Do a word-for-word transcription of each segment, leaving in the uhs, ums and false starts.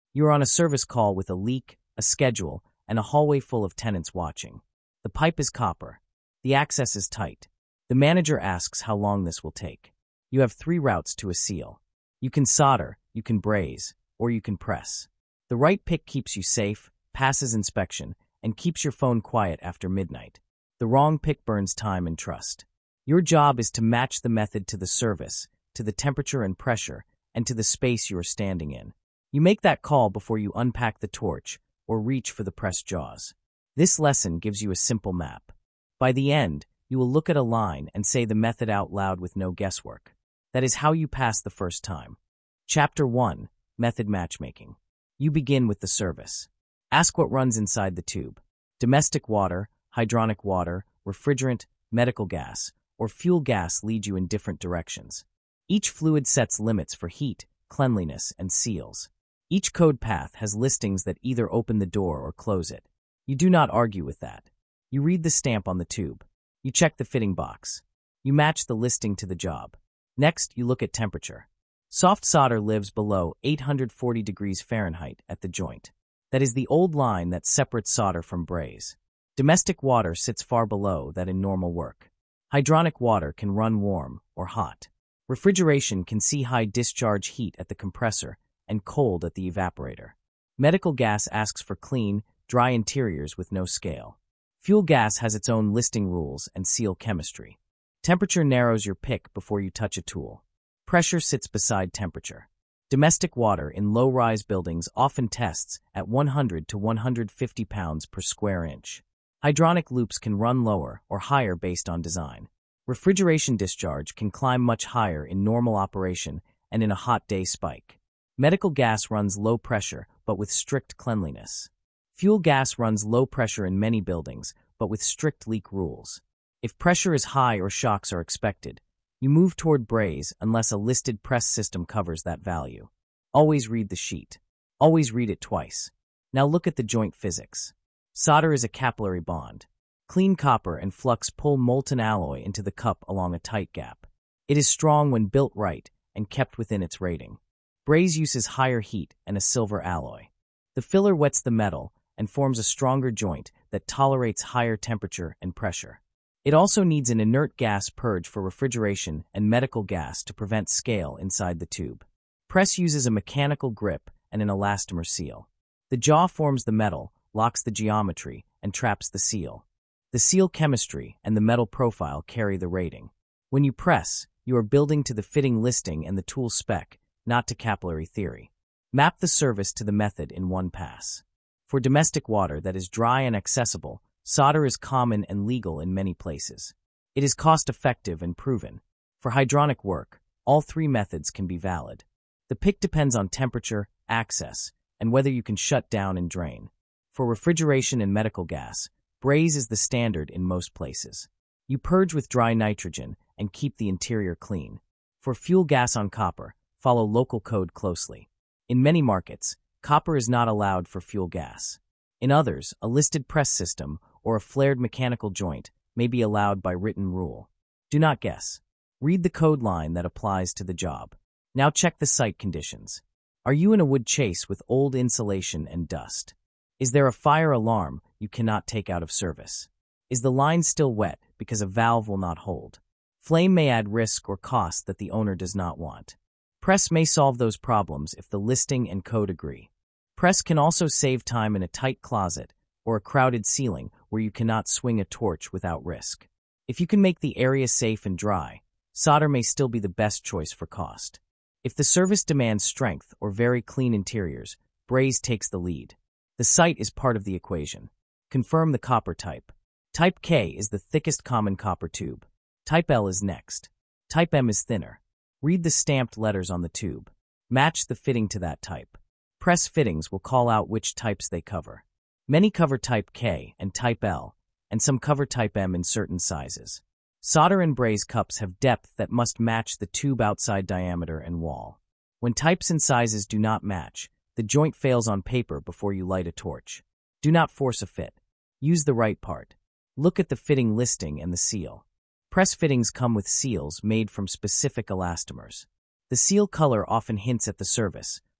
You are on a service call with a leak, a schedule, and a hallway full of tenants watching. The pipe is copper. The access is tight. The manager asks how long this will take. You have three routes to a seal. You can solder, you can braze, or you can press. The right pick keeps you safe, passes inspection, and keeps your phone quiet after midnight. The wrong pick burns time and trust. Your job is to match the method to the service, to the temperature and pressure, and to the space you are standing in. You make that call before you unpack the torch or reach for the press jaws. This lesson gives you a simple map. By the end, you will look at a line and say the method out loud with no guesswork. That is how you pass the first time. Chapter one. Method Matchmaking. You begin with the service. Ask what runs inside the tube. Domestic water, hydronic water, refrigerant, medical gas, or fuel gas lead you in different directions. Each fluid sets limits for heat, cleanliness, and seals. Each code path has listings that either open the door or close it. You do not argue with that. You read the stamp on the tube. You check the fitting box. You match the listing to the job. Next, you look at temperature. Soft solder lives below eight hundred forty degrees Fahrenheit at the joint. That is the old line that separates solder from braze. Domestic water sits far below that in normal work. Hydronic water can run warm or hot. Refrigeration can see high discharge heat at the compressor and cold at the evaporator. Medical gas asks for clean, dry interiors with no scale. Fuel gas has its own listing rules and seal chemistry. Temperature narrows your pick before you touch a tool. Pressure sits beside temperature. Domestic water in low-rise buildings often tests at one hundred to one hundred fifty pounds per square inch. Hydronic loops can run lower or higher based on design. Refrigeration discharge can climb much higher in normal operation and in a hot day spike. Medical gas runs low pressure, but with strict cleanliness. Fuel gas runs low pressure in many buildings, but with strict leak rules. If pressure is high or shocks are expected, you move toward braze unless a listed press system covers that value. Always read the sheet. Always read it twice. Now look at the joint physics. Solder is a capillary bond. Clean copper and flux pull molten alloy into the cup along a tight gap. It is strong when built right and kept within its rating. Braze uses higher heat and a silver alloy. The filler wets the metal and forms a stronger joint that tolerates higher temperature and pressure. It also needs an inert gas purge for refrigeration and medical gas to prevent scale inside the tube. Press uses a mechanical grip and an elastomer seal. The jaw forms the metal, locks the geometry, and traps the seal. The seal chemistry and the metal profile carry the rating. When you press, you are building to the fitting listing and the tool spec, not to capillary theory. Map the service to the method in one pass. For domestic water that is dry and accessible, solder is common and legal in many places. It is cost-effective and proven. For hydronic work, all three methods can be valid. The pick depends on temperature, access, and whether you can shut down and drain. For refrigeration and medical gas, braze is the standard in most places. You purge with dry nitrogen and keep the interior clean. For fuel gas on copper, follow local code closely. In many markets, copper is not allowed for fuel gas. In others, a listed press system or a flared mechanical joint may be allowed by written rule. Do not guess. Read the code line that applies to the job. Now check the site conditions. Are you in a wood chase with old insulation and dust? Is there a fire alarm you cannot take out of service? Is the line still wet because a valve will not hold? Flame may add risk or cost that the owner does not want. Press may solve those problems if the listing and code agree. Press can also save time in a tight closet or a crowded ceiling where you cannot swing a torch without risk. If you can make the area safe and dry, solder may still be the best choice for cost. If the service demands strength or very clean interiors, braze takes the lead. The site is part of the equation. Confirm the copper type. Type K is the thickest common copper tube. Type L is next. Type M is thinner. Read the stamped letters on the tube. Match the fitting to that type. Press fittings will call out which types they cover. Many cover Type K and Type L, and some cover Type M in certain sizes. Solder and braze cups have depth that must match the tube outside diameter and wall. When types and sizes do not match, the joint fails on paper before you light a torch. Do not force a fit. Use the right part. Look at the fitting listing and the seal. Press fittings come with seals made from specific elastomers. The seal color often hints at the service,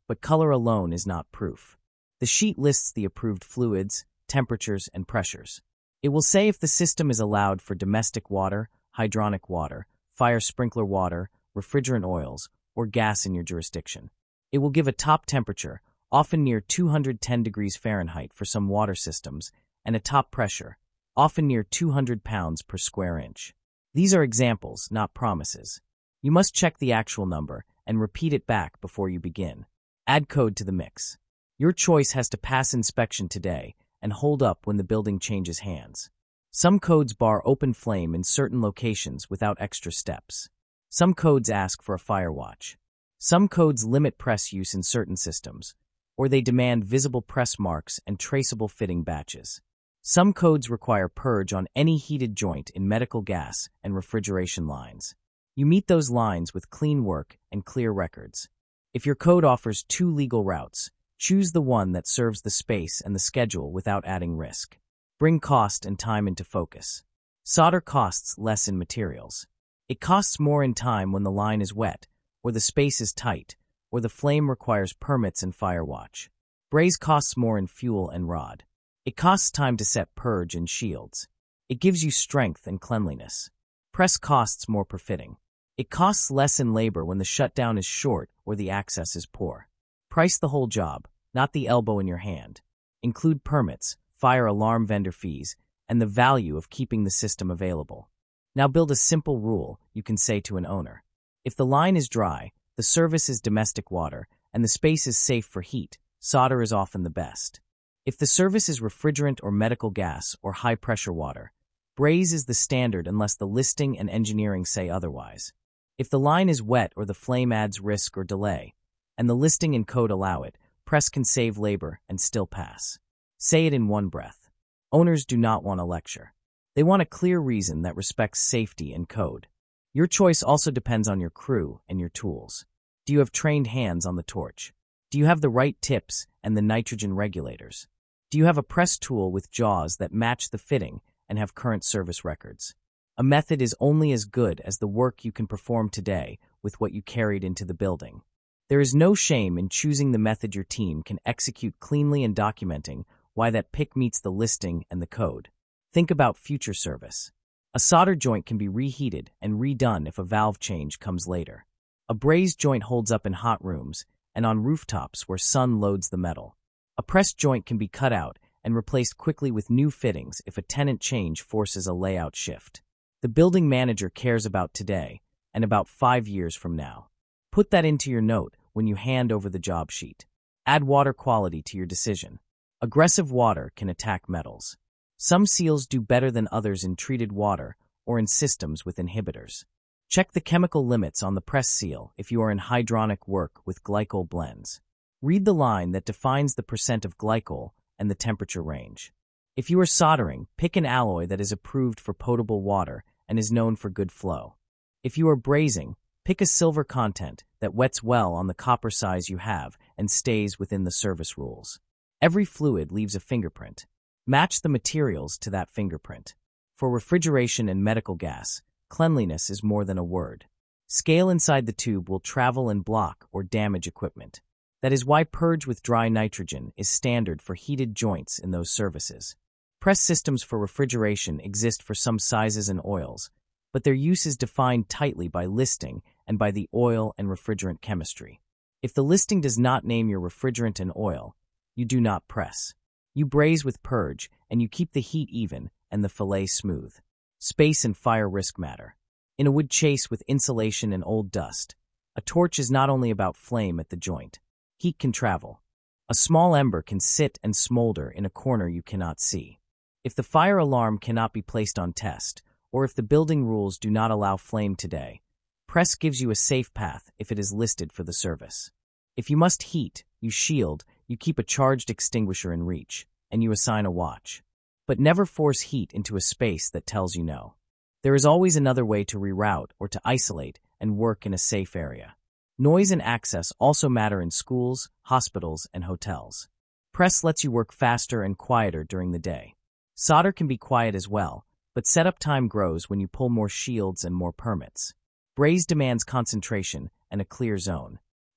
but color alone is not proof. The sheet lists the approved fluids, temperatures, and pressures. It will say if the system is allowed for domestic water, hydronic water, fire sprinkler water, refrigerant oils, or gas in your jurisdiction. It will give a top temperature, often near two hundred ten degrees Fahrenheit for some water systems, and a top pressure, often near two hundred pounds per square inch. These are examples, not promises. You must check the actual number and repeat it back before you begin. Add code to the mix. Your choice has to pass inspection today and hold up when the building changes hands. Some codes bar open flame in certain locations without extra steps. Some codes ask for a fire watch. Some codes limit press use in certain systems, or they demand visible press marks and traceable fitting batches. Some codes require purge on any heated joint in medical gas and refrigeration lines. You meet those lines with clean work and clear records. If your code offers two legal routes, choose the one that serves the space and the schedule without adding risk. Bring cost and time into focus. Solder costs less in materials. It costs more in time when the line is wet, or the space is tight, or the flame requires permits and fire watch. Braze costs more in fuel and rod. It costs time to set purge and shields. It gives you strength and cleanliness. Press costs more per fitting. It costs less in labor when the shutdown is short or the access is poor. Price the whole job, not the elbow in your hand. Include permits, fire alarm vendor fees, and the value of keeping the system available. Now build a simple rule you can say to an owner. If the line is dry, the service is domestic water, and the space is safe for heat, solder is often the best. If the service is refrigerant or medical gas or high-pressure water, braze is the standard unless the listing and engineering say otherwise. If the line is wet or the flame adds risk or delay, and the listing and code allow it, press can save labor and still pass. Say it in one breath. Owners do not want a lecture. They want a clear reason that respects safety and code. Your choice also depends on your crew and your tools. Do you have trained hands on the torch? Do you have the right tips and the nitrogen regulators? Do you have a press tool with jaws that match the fitting and have current service records? A method is only as good as the work you can perform today with what you carried into the building. There is no shame in choosing the method your team can execute cleanly and documenting why that pick meets the listing and the code. Think about future service. A solder joint can be reheated and redone if a valve change comes later. A braze joint holds up in hot rooms and on rooftops where sun loads the metal. A press joint can be cut out and replaced quickly with new fittings if a tenant change forces a layout shift. The building manager cares about today and about five years from now. Put that into your note when you hand over the job sheet. Add water quality to your decision. Aggressive water can attack metals. Some seals do better than others in treated water or in systems with inhibitors. Check the chemical limits on the press seal if you are in hydronic work with glycol blends. Read the line that defines the percent of glycol and the temperature range. If you are soldering, pick an alloy that is approved for potable water and is known for good flow. If you are brazing, pick a silver content that wets well on the copper size you have and stays within the service rules. Every fluid leaves a fingerprint. Match the materials to that fingerprint. For refrigeration and medical gas, cleanliness is more than a word. Scale inside the tube will travel and block or damage equipment. That is why purge with dry nitrogen is standard for heated joints in those services. Press systems for refrigeration exist for some sizes and oils, but their use is defined tightly by listing and by the oil and refrigerant chemistry. If the listing does not name your refrigerant and oil, you do not press. You braze with purge, and you keep the heat even and the fillet smooth. Space and fire risk matter. In a wood chase with insulation and old dust, a torch is not only about flame at the joint. Heat can travel. A small ember can sit and smolder in a corner you cannot see. If the fire alarm cannot be placed on test, or if the building rules do not allow flame today, press gives you a safe path if it is listed for the service. If you must heat, you shield, you keep a charged extinguisher in reach, and you assign a watch. But never force heat into a space that tells you no. There is always another way to reroute or to isolate and work in a safe area. Noise and access also matter in schools, hospitals, and hotels. Press lets you work faster and quieter during the day. Solder can be quiet as well, but setup time grows when you pull more shields and more permits. Braze demands concentration and a clear zone.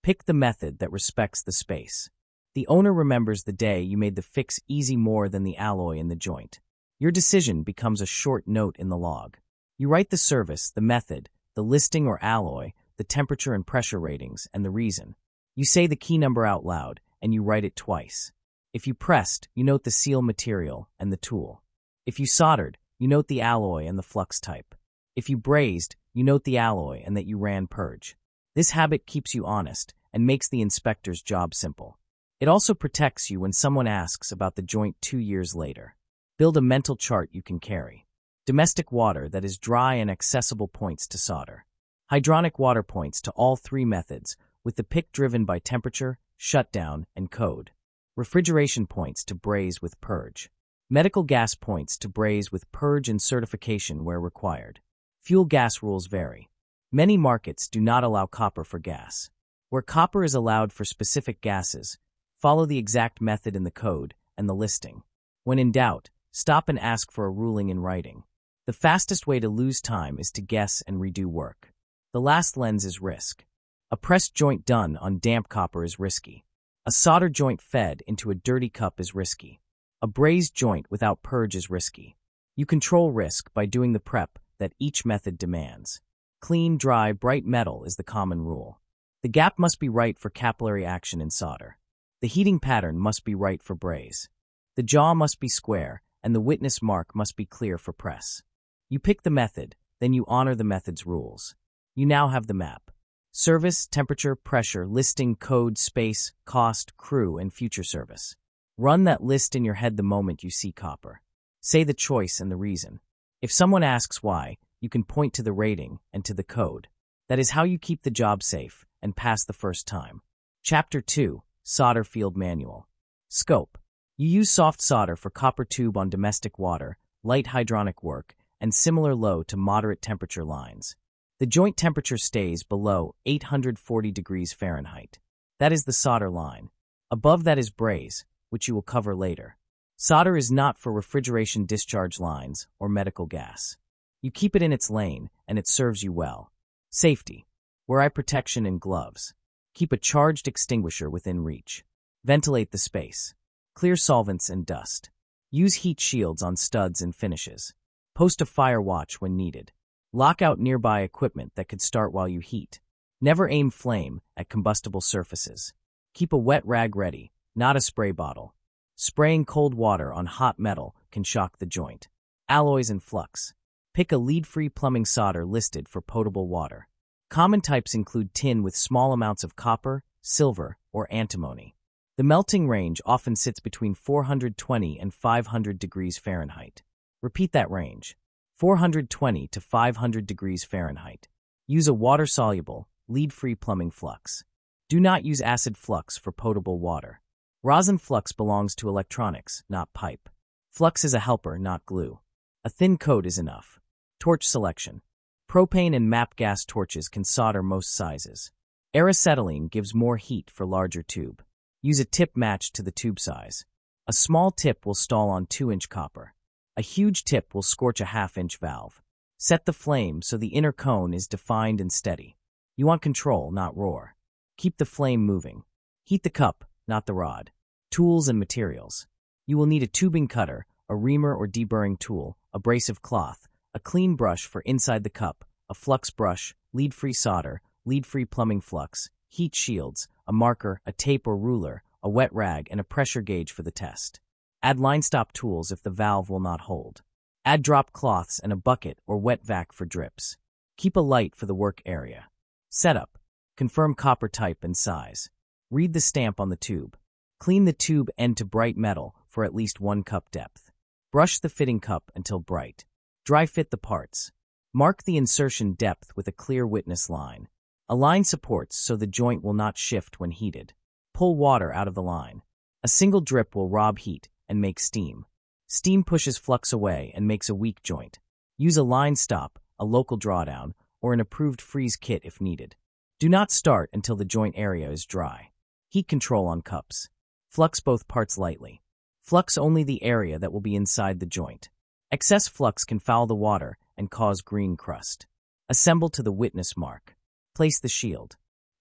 Pick the method that respects the space. The owner remembers the day you made the fix easy more than the alloy in the joint. Your decision becomes a short note in the log. You write the service, the method, the listing or alloy, the temperature and pressure ratings, and the reason. You say the key number out loud, and you write it twice. If you pressed, you note the seal material and the tool. If you soldered, you note the alloy and the flux type. If you brazed, you note the alloy and that you ran purge. This habit keeps you honest and makes the inspector's job simple. It also protects you when someone asks about the joint two years later. Build a mental chart you can carry. Domestic water that is dry and accessible points to solder. Hydronic water points to all three methods, with the pick driven by temperature, shutdown, and code. Refrigeration points to braze with purge. Medical gas points to braze with purge and certification where required. Fuel gas rules vary. Many markets do not allow copper for gas. Where copper is allowed for specific gases, follow the exact method in the code and the listing. When in doubt, stop and ask for a ruling in writing. The fastest way to lose time is to guess and redo work. The last lens is risk. A pressed joint done on damp copper is risky. A solder joint fed into a dirty cup is risky. A brazed joint without purge is risky. You control risk by doing the prep that each method demands. Clean, dry, bright metal is the common rule. The gap must be right for capillary action in solder. The heating pattern must be right for braze. The jaw must be square, and the witness mark must be clear for press. You pick the method, then you honor the method's rules. You now have the map. Service, temperature, pressure, listing, code, space, cost, crew, and future service. Run that list in your head the moment you see copper. Say the choice and the reason. If someone asks why, you can point to the rating and to the code. That is how you keep the job safe and pass the first time. Chapter two. Solder Field Manual. Scope. You use soft solder for copper tube on domestic water, light hydronic work, and similar low to moderate temperature lines. The joint temperature stays below eight hundred forty degrees Fahrenheit. That is the solder line. Above that is braze, which you will cover later. Solder is not for refrigeration discharge lines or medical gas. You keep it in its lane, and it serves you well. Safety. Wear eye protection and gloves. Keep a charged extinguisher within reach. Ventilate the space. Clear solvents and dust. Use heat shields on studs and finishes. Post a fire watch when needed. Lock out nearby equipment that could start while you heat. Never aim flame at combustible surfaces. Keep a wet rag ready, not a spray bottle. Spraying cold water on hot metal can shock the joint. Alloys and flux. Pick a lead-free plumbing solder listed for potable water. Common types include tin with small amounts of copper, silver, or antimony. The melting range often sits between four hundred twenty and five hundred degrees Fahrenheit. Repeat that range. four hundred twenty to five hundred degrees Fahrenheit. Use a water-soluble, lead-free plumbing flux. Do not use acid flux for potable water. Rosin flux belongs to electronics, not pipe. Flux is a helper, not glue. A thin coat is enough. Torch selection. Propane and M A P gas torches can solder most sizes. Acetylene gives more heat for larger tube. Use a tip matched to the tube size. A small tip will stall on two inch copper. A huge tip will scorch a half inch valve. Set the flame so the inner cone is defined and steady. You want control, not roar. Keep the flame moving. Heat the cup, not the rod. Tools and materials. You will need a tubing cutter, a reamer or deburring tool, abrasive cloth, a clean brush for inside the cup, a flux brush, lead-free solder, lead-free plumbing flux, heat shields, a marker, a tape or ruler, a wet rag, and a pressure gauge for the test. Add line stop tools if the valve will not hold. Add drop cloths and a bucket or wet vac for drips. Keep a light for the work area. Setup. Confirm copper type and size. Read the stamp on the tube. Clean the tube end to bright metal for at least one cup depth. Brush the fitting cup until bright. Dry fit the parts. Mark the insertion depth with a clear witness line. Align supports so the joint will not shift when heated. Pull water out of the line. A single drip will rob heat and make steam. Steam pushes flux away and makes a weak joint. Use a line stop, a local drawdown, or an approved freeze kit if needed. Do not start until the joint area is dry. Heat control on cups. Flux both parts lightly. Flux only the area that will be inside the joint. Excess flux can foul the water and cause green crust. Assemble to the witness mark. Place the shield.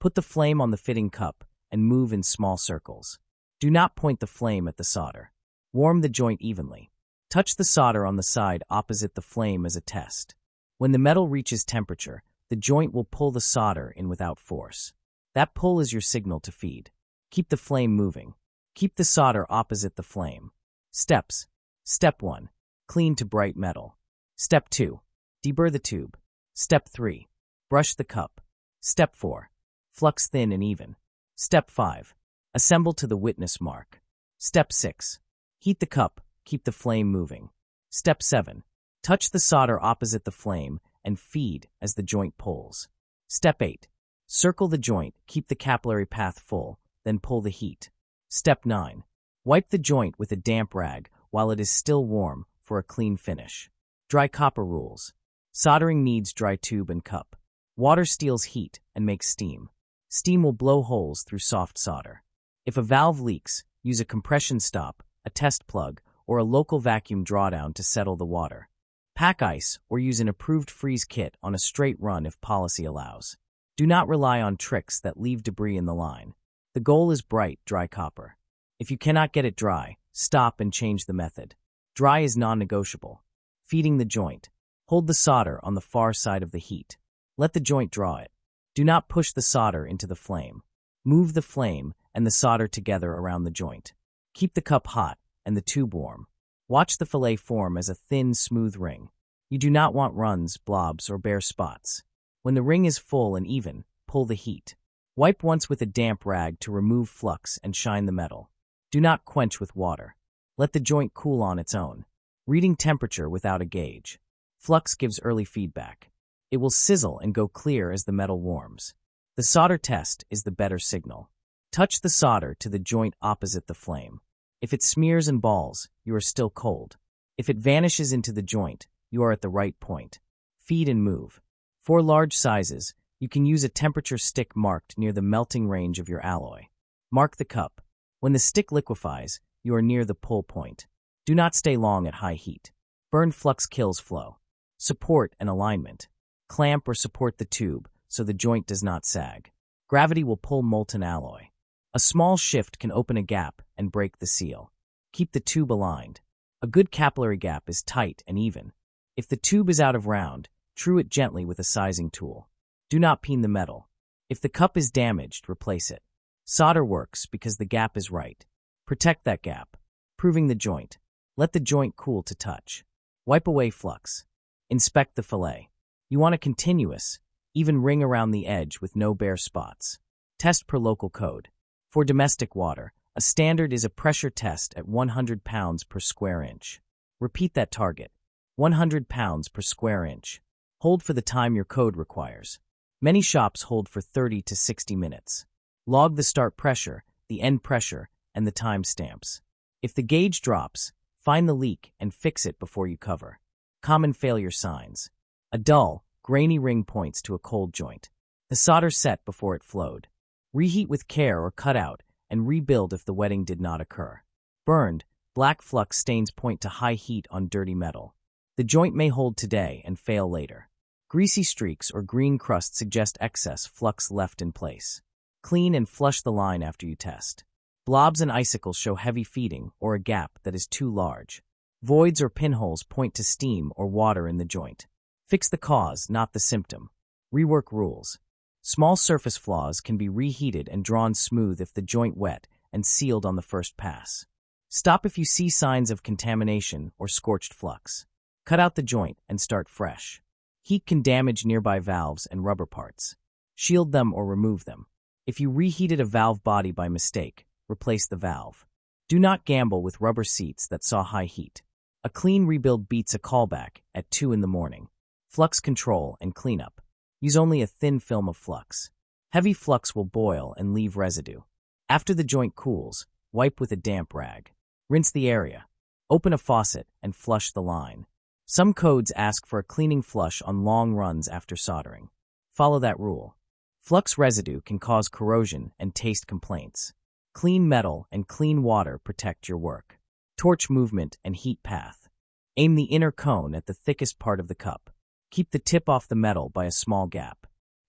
Put the flame on the fitting cup and move in small circles. Do not point the flame at the solder. Warm the joint evenly. Touch the solder on the side opposite the flame as a test. When the metal reaches temperature, the joint will pull the solder in without force. That pull is your signal to feed. Keep the flame moving. Keep the solder opposite the flame. Steps. Step one. Clean to bright metal. Step two. Deburr the tube. Step three. Brush the cup. Step four. Flux thin and even. Step five. Assemble to the witness mark. Step six. Heat the cup. Keep the flame moving. Step seven. Touch the solder opposite the flame and feed as the joint pulls. Step eight. Circle the joint, keep the capillary path full, then pull the heat. Step nine. Wipe the joint with a damp rag while it is still warm for a clean finish. Dry copper rules. Soldering needs dry tube and cup. Water steals heat and makes steam. Steam will blow holes through soft solder. If a valve leaks, use a compression stop, a test plug, or a local vacuum drawdown to settle the water. Pack ice or use an approved freeze kit on a straight run if policy allows. Do not rely on tricks that leave debris in the line. The goal is bright, dry copper. If you cannot get it dry, stop and change the method. Dry is non-negotiable. Feeding the joint. Hold the solder on the far side of the heat. Let the joint draw it. Do not push the solder into the flame. Move the flame and the solder together around the joint. Keep the cup hot and the tube warm. Watch the fillet form as a thin, smooth ring. You do not want runs, blobs, or bare spots. When the ring is full and even, pull the heat. Wipe once with a damp rag to remove flux and shine the metal. Do not quench with water. Let the joint cool on its own. Reading temperature without a gauge. Flux gives early feedback. It will sizzle and go clear as the metal warms. The solder test is the better signal. Touch the solder to the joint opposite the flame. If it smears and balls, you are still cold. If it vanishes into the joint, you are at the right point. Feed and move. For large sizes, you can use a temperature stick marked near the melting range of your alloy. Mark the cup. When the stick liquefies, you are near the pull point. Do not stay long at high heat. Burn flux kills flow. Support and alignment. Clamp or support the tube so the joint does not sag. Gravity will pull molten alloy. A small shift can open a gap and break the seal. Keep the tube aligned. A good capillary gap is tight and even. If the tube is out of round, true it gently with a sizing tool. Do not peen the metal. If the cup is damaged, replace it. Solder works because the gap is right. Protect that gap. Proving the joint. Let the joint cool to touch. Wipe away flux. Inspect the fillet. You want a continuous, even ring around the edge with no bare spots. Test per local code. For domestic water, a standard is a pressure test at one hundred pounds per square inch. Repeat that target. one hundred pounds per square inch. Hold for the time your code requires. Many shops hold for thirty to sixty minutes. Log the start pressure, the end pressure, and the time stamps. If the gauge drops, find the leak and fix it before you cover. Common failure signs. A dull, grainy ring points to a cold joint. The solder set before it flowed. Reheat with care or cut out and rebuild if the wetting did not occur. Burned, black flux stains point to high heat on dirty metal. The joint may hold today and fail later. Greasy streaks or green crust suggest excess flux left in place. Clean and flush the line after you test. Blobs and icicles show heavy feeding or a gap that is too large. Voids or pinholes point to steam or water in the joint. Fix the cause, not the symptom. Rework rules. Small surface flaws can be reheated and drawn smooth if the joint wet and sealed on the first pass. Stop if you see signs of contamination or scorched flux. Cut out the joint and start fresh. Heat can damage nearby valves and rubber parts. Shield them or remove them. If you reheated a valve body by mistake, replace the valve. Do not gamble with rubber seats that saw high heat. A clean rebuild beats a callback at two in the morning. Flux control and cleanup. Use only a thin film of flux. Heavy flux will boil and leave residue. After the joint cools, wipe with a damp rag. Rinse the area. Open a faucet and flush the line. Some codes ask for a cleaning flush on long runs after soldering. Follow that rule. Flux residue can cause corrosion and taste complaints. Clean metal and clean water protect your work. Torch movement and heat path. Aim the inner cone at the thickest part of the cup. Keep the tip off the metal by a small gap.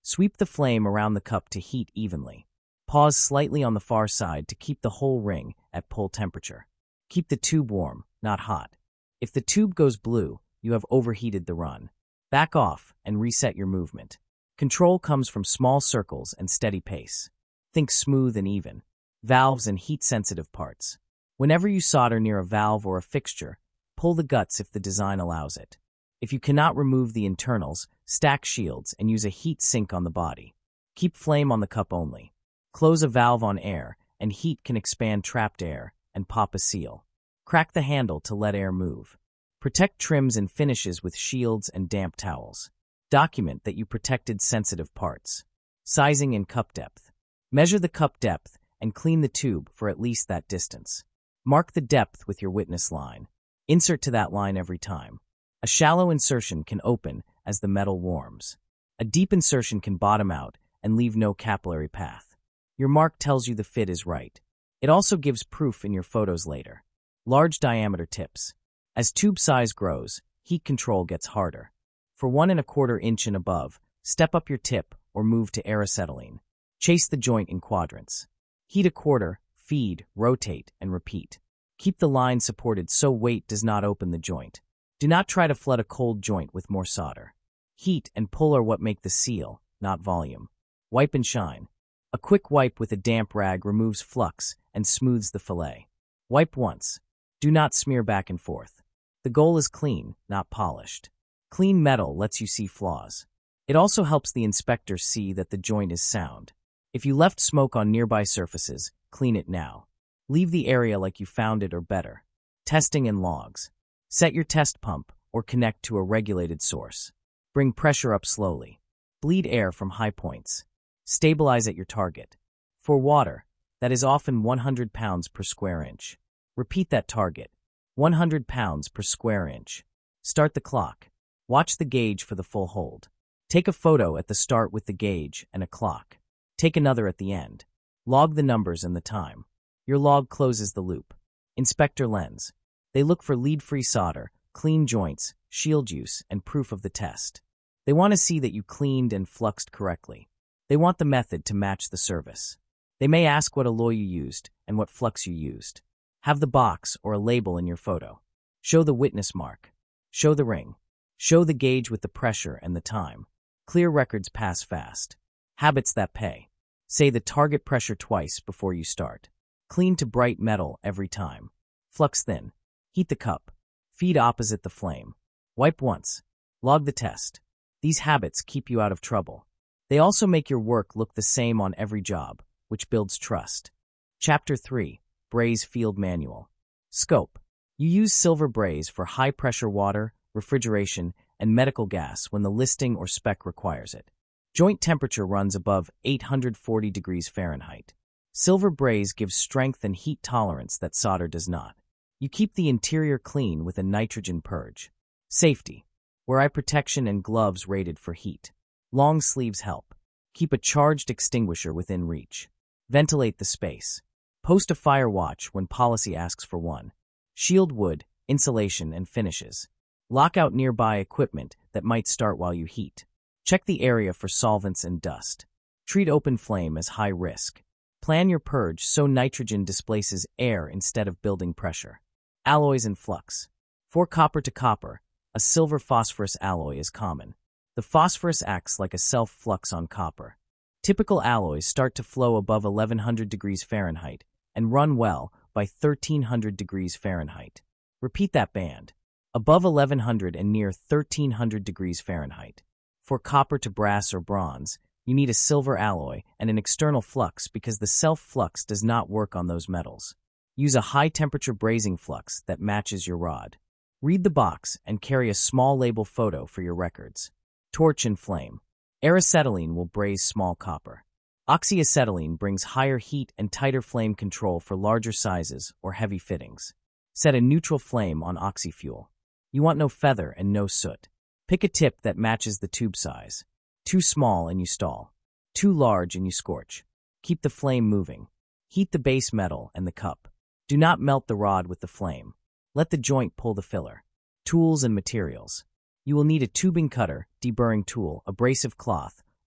Sweep the flame around the cup to heat evenly. Pause slightly on the far side to keep the whole ring at pull temperature. Keep the tube warm, not hot. If the tube goes blue, you have overheated the run. Back off and reset your movement. Control comes from small circles and steady pace. Think smooth and even. Valves and heat-sensitive parts. Whenever you solder near a valve or a fixture, pull the guts if the design allows it. If you cannot remove the internals, stack shields and use a heat sink on the body. Keep flame on the cup only. Close a valve on air, and heat can expand trapped air and pop a seal. Crack the handle to let air move. Protect trims and finishes with shields and damp towels. Document that you protected sensitive parts. Sizing and cup depth. Measure the cup depth and clean the tube for at least that distance. Mark the depth with your witness line. Insert to that line every time. A shallow insertion can open as the metal warms. A deep insertion can bottom out and leave no capillary path. Your mark tells you the fit is right. It also gives proof in your photos later. Large diameter tips. As tube size grows, heat control gets harder. For one and a quarter inch and above, step up your tip or move to acetylene. Chase the joint in quadrants. Heat a quarter, feed, rotate, and repeat. Keep the line supported so weight does not open the joint. Do not try to flood a cold joint with more solder. Heat and pull are what make the seal, not volume. Wipe and shine. A quick wipe with a damp rag removes flux and smooths the fillet. Wipe once. Do not smear back and forth. The goal is clean, not polished. Clean metal lets you see flaws. It also helps the inspector see that the joint is sound. If you left smoke on nearby surfaces, clean it now. Leave the area like you found it or better. Testing and logs. Set your test pump or connect to a regulated source. Bring pressure up slowly. Bleed air from high points. Stabilize at your target. For water, that is often one hundred pounds per square inch. Repeat that target. one hundred pounds per square inch. Start the clock. Watch the gauge for the full hold. Take a photo at the start with the gauge and a clock. Take another at the end. Log the numbers and the time. Your log closes the loop. Inspector lens. They look for lead-free solder, clean joints, shield use, and proof of the test. They want to see that you cleaned and fluxed correctly. They want the method to match the service. They may ask what alloy you used and what flux you used. Have the box or a label in your photo. Show the witness mark. Show the ring. Show the gauge with the pressure and the time. Clear records pass fast. Habits that pay. Say the target pressure twice before you start. Clean to bright metal every time. Flux thin. Heat the cup. Feed opposite the flame. Wipe once. Log the test. These habits keep you out of trouble. They also make your work look the same on every job, which builds trust. Chapter three. Braze Field Manual. Scope. You use silver braze for high-pressure water, refrigeration, and medical gas when the listing or spec requires it. Joint temperature runs above eight hundred forty degrees Fahrenheit. Silver braze gives strength and heat tolerance that solder does not. You keep the interior clean with a nitrogen purge. Safety. Wear eye protection and gloves rated for heat. Long sleeves help. Keep a charged extinguisher within reach. Ventilate the space. Post a fire watch when policy asks for one. Shield wood, insulation, and finishes. Lock out nearby equipment that might start while you heat. Check the area for solvents and dust. Treat open flame as high risk. Plan your purge so nitrogen displaces air instead of building pressure. Alloys and flux. For copper to copper, a silver phosphorus alloy is common. The phosphorus acts like a self-flux on copper. Typical alloys start to flow above eleven hundred degrees Fahrenheit and run well by thirteen hundred degrees Fahrenheit. Repeat that band. Above eleven hundred and near thirteen hundred degrees Fahrenheit. For copper to brass or bronze, you need a silver alloy and an external flux because the self-flux does not work on those metals. Use a high-temperature brazing flux that matches your rod. Read the box and carry a small label photo for your records. Torch and flame. Acetylene will braze small copper. Oxyacetylene brings higher heat and tighter flame control for larger sizes or heavy fittings. Set a neutral flame on oxyfuel. You want no feather and no soot. Pick a tip that matches the tube size. Too small and you stall. Too large and you scorch. Keep the flame moving. Heat the base metal and the cup. Do not melt the rod with the flame. Let the joint pull the filler. Tools and materials. You will need a tubing cutter, deburring tool, abrasive cloth,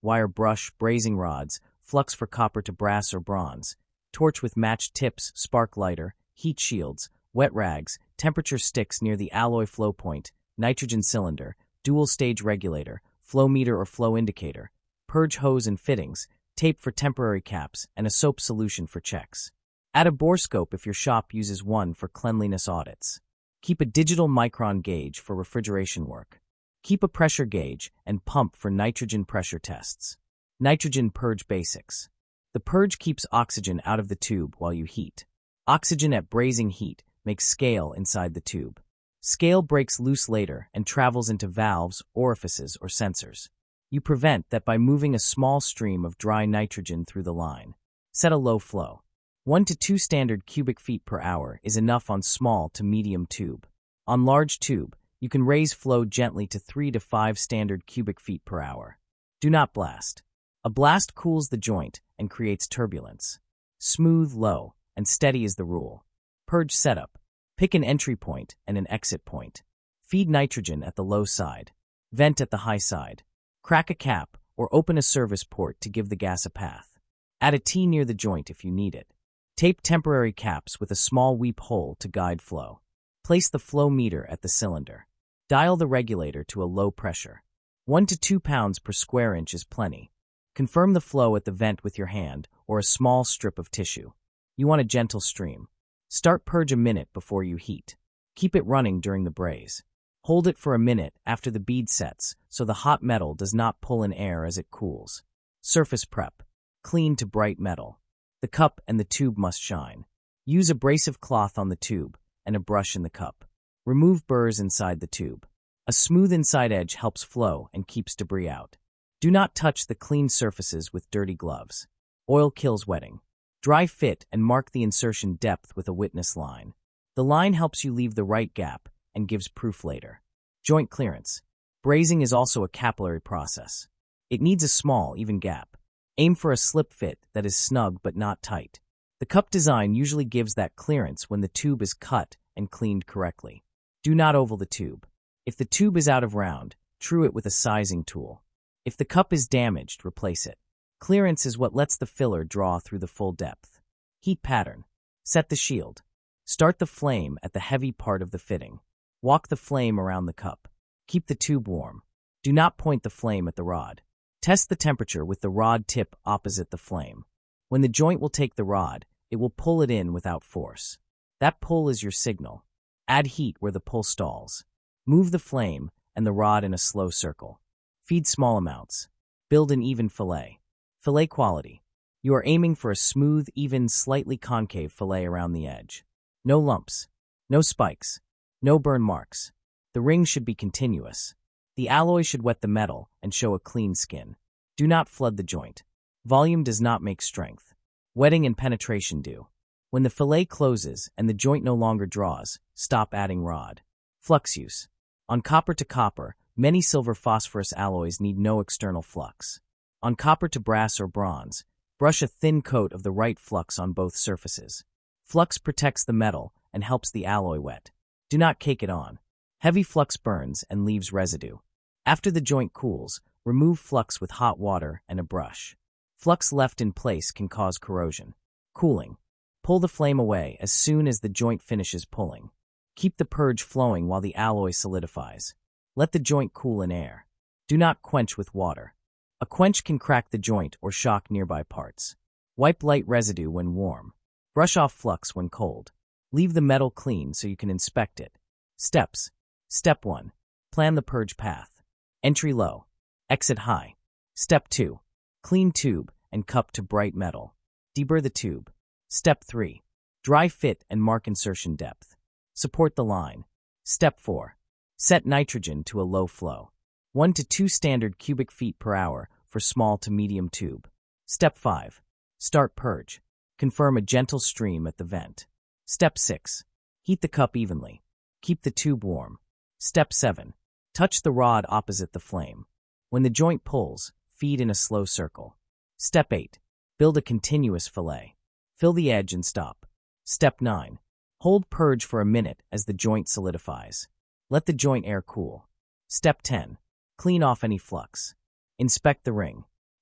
wire brush, brazing rods, flux for copper to brass or bronze, torch with matched tips, spark lighter, heat shields, wet rags, temperature sticks near the alloy flow point, nitrogen cylinder, dual stage regulator, flow meter or flow indicator, purge hose and fittings, tape for temporary caps, and a soap solution for checks. Add a borescope if your shop uses one for cleanliness audits. Keep a digital micron gauge for refrigeration work. Keep a pressure gauge and pump for nitrogen pressure tests. Nitrogen purge basics. The purge keeps oxygen out of the tube while you heat. Oxygen at brazing heat makes scale inside the tube. Scale breaks loose later and travels into valves, orifices, or sensors. You prevent that by moving a small stream of dry nitrogen through the line. Set a low flow. One to two standard cubic feet per hour is enough on small to medium tube. On large tube, you can raise flow gently to three to five standard cubic feet per hour. Do not blast. A blast cools the joint and creates turbulence. Smooth, low, and steady is the rule. Purge setup. Pick an entry point and an exit point. Feed nitrogen at the low side. Vent at the high side. Crack a cap or open a service port to give the gas a path. Add a T near the joint if you need it. Tape temporary caps with a small weep hole to guide flow. Place the flow meter at the cylinder. Dial the regulator to a low pressure. One to two pounds per square inch is plenty. Confirm the flow at the vent with your hand or a small strip of tissue. You want a gentle stream. Start purge a minute before you heat. Keep it running during the braze. Hold it for a minute after the bead sets so the hot metal does not pull in air as it cools. Surface prep. Clean to bright metal. The cup and the tube must shine. Use abrasive cloth on the tube and a brush in the cup. Remove burrs inside the tube. A smooth inside edge helps flow and keeps debris out. Do not touch the clean surfaces with dirty gloves. Oil kills wetting. Dry fit and mark the insertion depth with a witness line. The line helps you leave the right gap and gives proof later. Joint clearance. Brazing is also a capillary process. It needs a small, even gap. Aim for a slip fit that is snug but not tight. The cup design usually gives that clearance when the tube is cut and cleaned correctly. Do not oval the tube. If the tube is out of round, true it with a sizing tool. If the cup is damaged, replace it. Clearance is what lets the filler draw through the full depth. Heat pattern. Set the shield. Start the flame at the heavy part of the fitting. Walk the flame around the cup. Keep the tube warm. Do not point the flame at the rod. Test the temperature with the rod tip opposite the flame. When the joint will take the rod, it will pull it in without force. That pull is your signal. Add heat where the pull stalls. Move the flame and the rod in a slow circle. Feed small amounts. Build an even fillet. Fillet quality. You are aiming for a smooth, even, slightly concave fillet around the edge. No lumps. No spikes. No burn marks. The ring should be continuous. The alloy should wet the metal and show a clean skin. Do not flood the joint. Volume does not make strength. Wetting and penetration do. When the fillet closes and the joint no longer draws, stop adding rod. Flux use. On copper to copper, many silver phosphorus alloys need no external flux. On copper to brass or bronze, brush a thin coat of the right flux on both surfaces. Flux protects the metal and helps the alloy wet. Do not cake it on. Heavy flux burns and leaves residue. After the joint cools, remove flux with hot water and a brush. Flux left in place can cause corrosion. Cooling. Pull the flame away as soon as the joint finishes pulling. Keep the purge flowing while the alloy solidifies. Let the joint cool in air. Do not quench with water. A quench can crack the joint or shock nearby parts. Wipe light residue when warm. Brush off flux when cold. Leave the metal clean so you can inspect it. Steps. Step one. Plan the purge path. Entry low. Exit high. Step two. Clean tube and cup to bright metal. Deburr the tube. Step three. Dry fit and mark insertion depth. Support the line. Step four. Set nitrogen to a low flow. one to two standard cubic feet per hour for small to medium tube. Step five. Start purge. Confirm a gentle stream at the vent. Step six. Heat the cup evenly. Keep the tube warm. Step seven. Touch the rod opposite the flame. When the joint pulls, feed in a slow circle. Step eight. Build a continuous fillet. Fill the edge and stop. Step nine. Hold purge for a minute as the joint solidifies. Let the joint air cool. Step ten. Clean off any flux. Inspect the ring.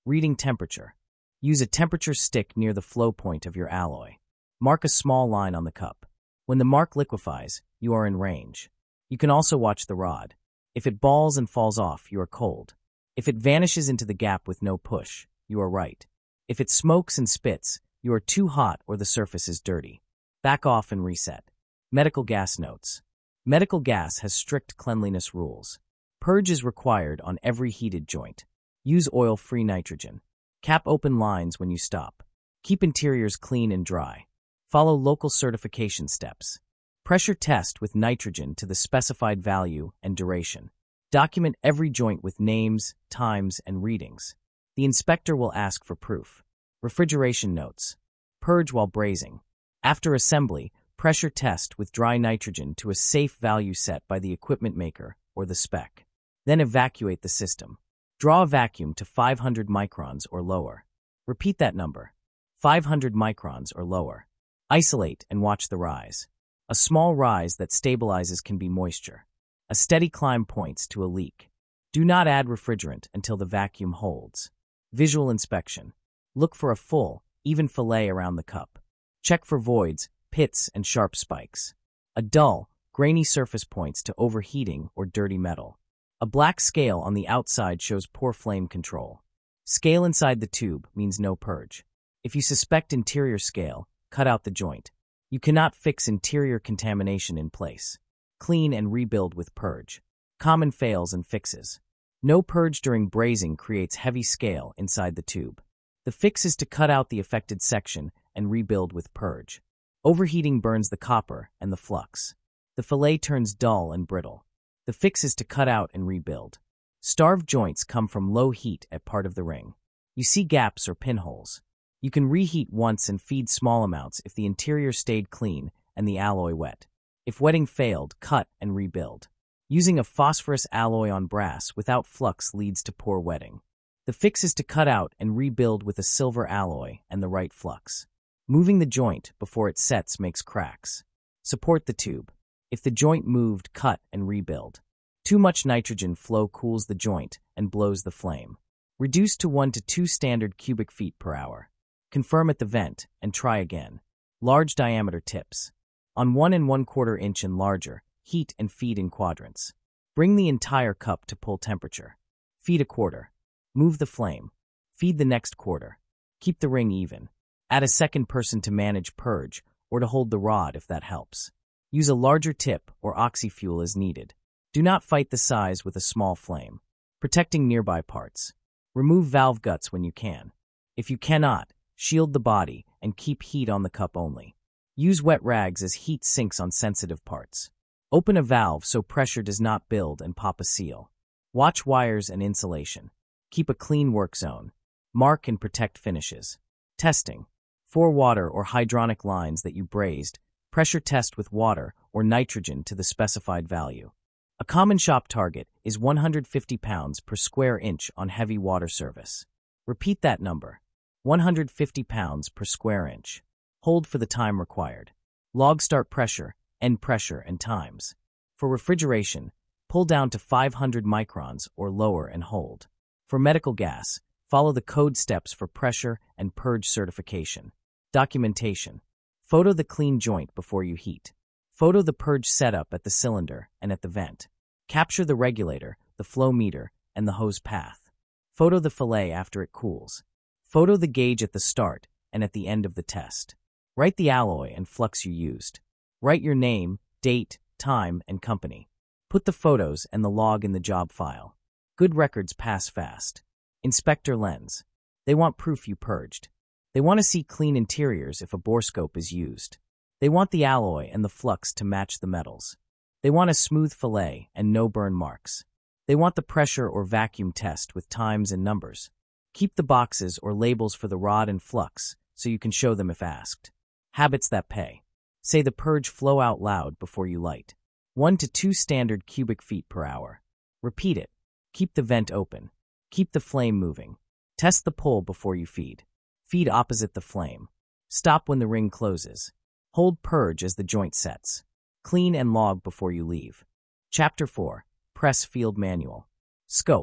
Reading temperature. Use a temperature stick near the flow point of your alloy. Mark a small line on the cup. When the mark liquefies, you are in range. You can also watch the rod. If it balls and falls off, you are cold. If it vanishes into the gap with no push, you are right. If it smokes and spits, you are too hot or the surface is dirty. Back off and reset. Medical gas notes. Medical gas has strict cleanliness rules. Purge is required on every heated joint. Use oil-free nitrogen. Cap open lines when you stop. Keep interiors clean and dry. Follow local certification steps. Pressure test with nitrogen to the specified value and duration. Document every joint with names, times, and readings. The inspector will ask for proof. Refrigeration notes. Purge while brazing. After assembly, pressure test with dry nitrogen to a safe value set by the equipment maker or the spec. Then evacuate the system. Draw a vacuum to five hundred microns or lower. Repeat that number. five hundred microns or lower. Isolate and watch the rise. A small rise that stabilizes can be moisture. A steady climb points to a leak. Do not add refrigerant until the vacuum holds. Visual inspection. Look for a full, even fillet around the cup. Check for voids, pits, and sharp spikes. A dull, grainy surface points to overheating or dirty metal. A black scale on the outside shows poor flame control. Scale inside the tube means no purge. If you suspect interior scale, cut out the joint. You cannot fix interior contamination in place. Clean and rebuild with purge. Common fails and fixes. No purge during brazing creates heavy scale inside the tube. The fix is to cut out the affected section and rebuild with purge. Overheating burns the copper and the flux. The fillet turns dull and brittle. The fix is to cut out and rebuild. Starved joints come from low heat at part of the ring. You see gaps or pinholes. You can reheat once and feed small amounts if the interior stayed clean and the alloy wet. If wetting failed, cut and rebuild. Using a phosphorus alloy on brass without flux leads to poor wetting. The fix is to cut out and rebuild with a silver alloy and the right flux. Moving the joint before it sets makes cracks. Support the tube. If the joint moved, cut and rebuild. Too much nitrogen flow cools the joint and blows the flame. Reduce to one to two standard cubic feet per hour. Confirm at the vent and try again. Large diameter tips. On one and one quarter inch and larger, heat and feed in quadrants. Bring the entire cup to pull temperature. Feed a quarter. Move the flame. Feed the next quarter. Keep the ring even. Add a second person to manage purge or to hold the rod if that helps. Use a larger tip or oxy-fuel as needed. Do not fight the size with a small flame. Protecting nearby parts. Remove valve guts when you can. If you cannot, shield the body and keep heat on the cup only. Use wet rags as heat sinks on sensitive parts. Open a valve so pressure does not build and pop a seal. Watch wires and insulation. Keep a clean work zone. Mark and protect finishes. Testing. For water or hydronic lines that you brazed, pressure test with water or nitrogen to the specified value. A common shop target is one hundred fifty pounds per square inch on heavy water service. Repeat that number. one hundred fifty pounds per square inch. Hold for the time required. Log start pressure, end pressure, and times. For refrigeration, pull down to five hundred microns or lower and hold. For medical gas, follow the code steps for pressure and purge certification. Documentation. Photo the clean joint before you heat. Photo the purge setup at the cylinder and at the vent. Capture the regulator, the flow meter, and the hose path. Photo the fillet after it cools. Photo the gauge at the start and at the end of the test. Write the alloy and flux you used. Write your name, date, time, and company. Put the photos and the log in the job file. Good records pass fast. Inspector lens. They want proof you purged. They want to see clean interiors if a borescope is used. They want the alloy and the flux to match the metals. They want a smooth fillet and no burn marks. They want the pressure or vacuum test with times and numbers. Keep the boxes or labels for the rod and flux so you can show them if asked. Habits that pay. Say the purge flow out loud before you light. One to two standard cubic feet per hour. Repeat it. Keep the vent open. Keep the flame moving. Test the pull before you feed. Feed opposite the flame. Stop when the ring closes. Hold purge as the joint sets. Clean and log before you leave. Chapter four. Press Field Manual. Scope.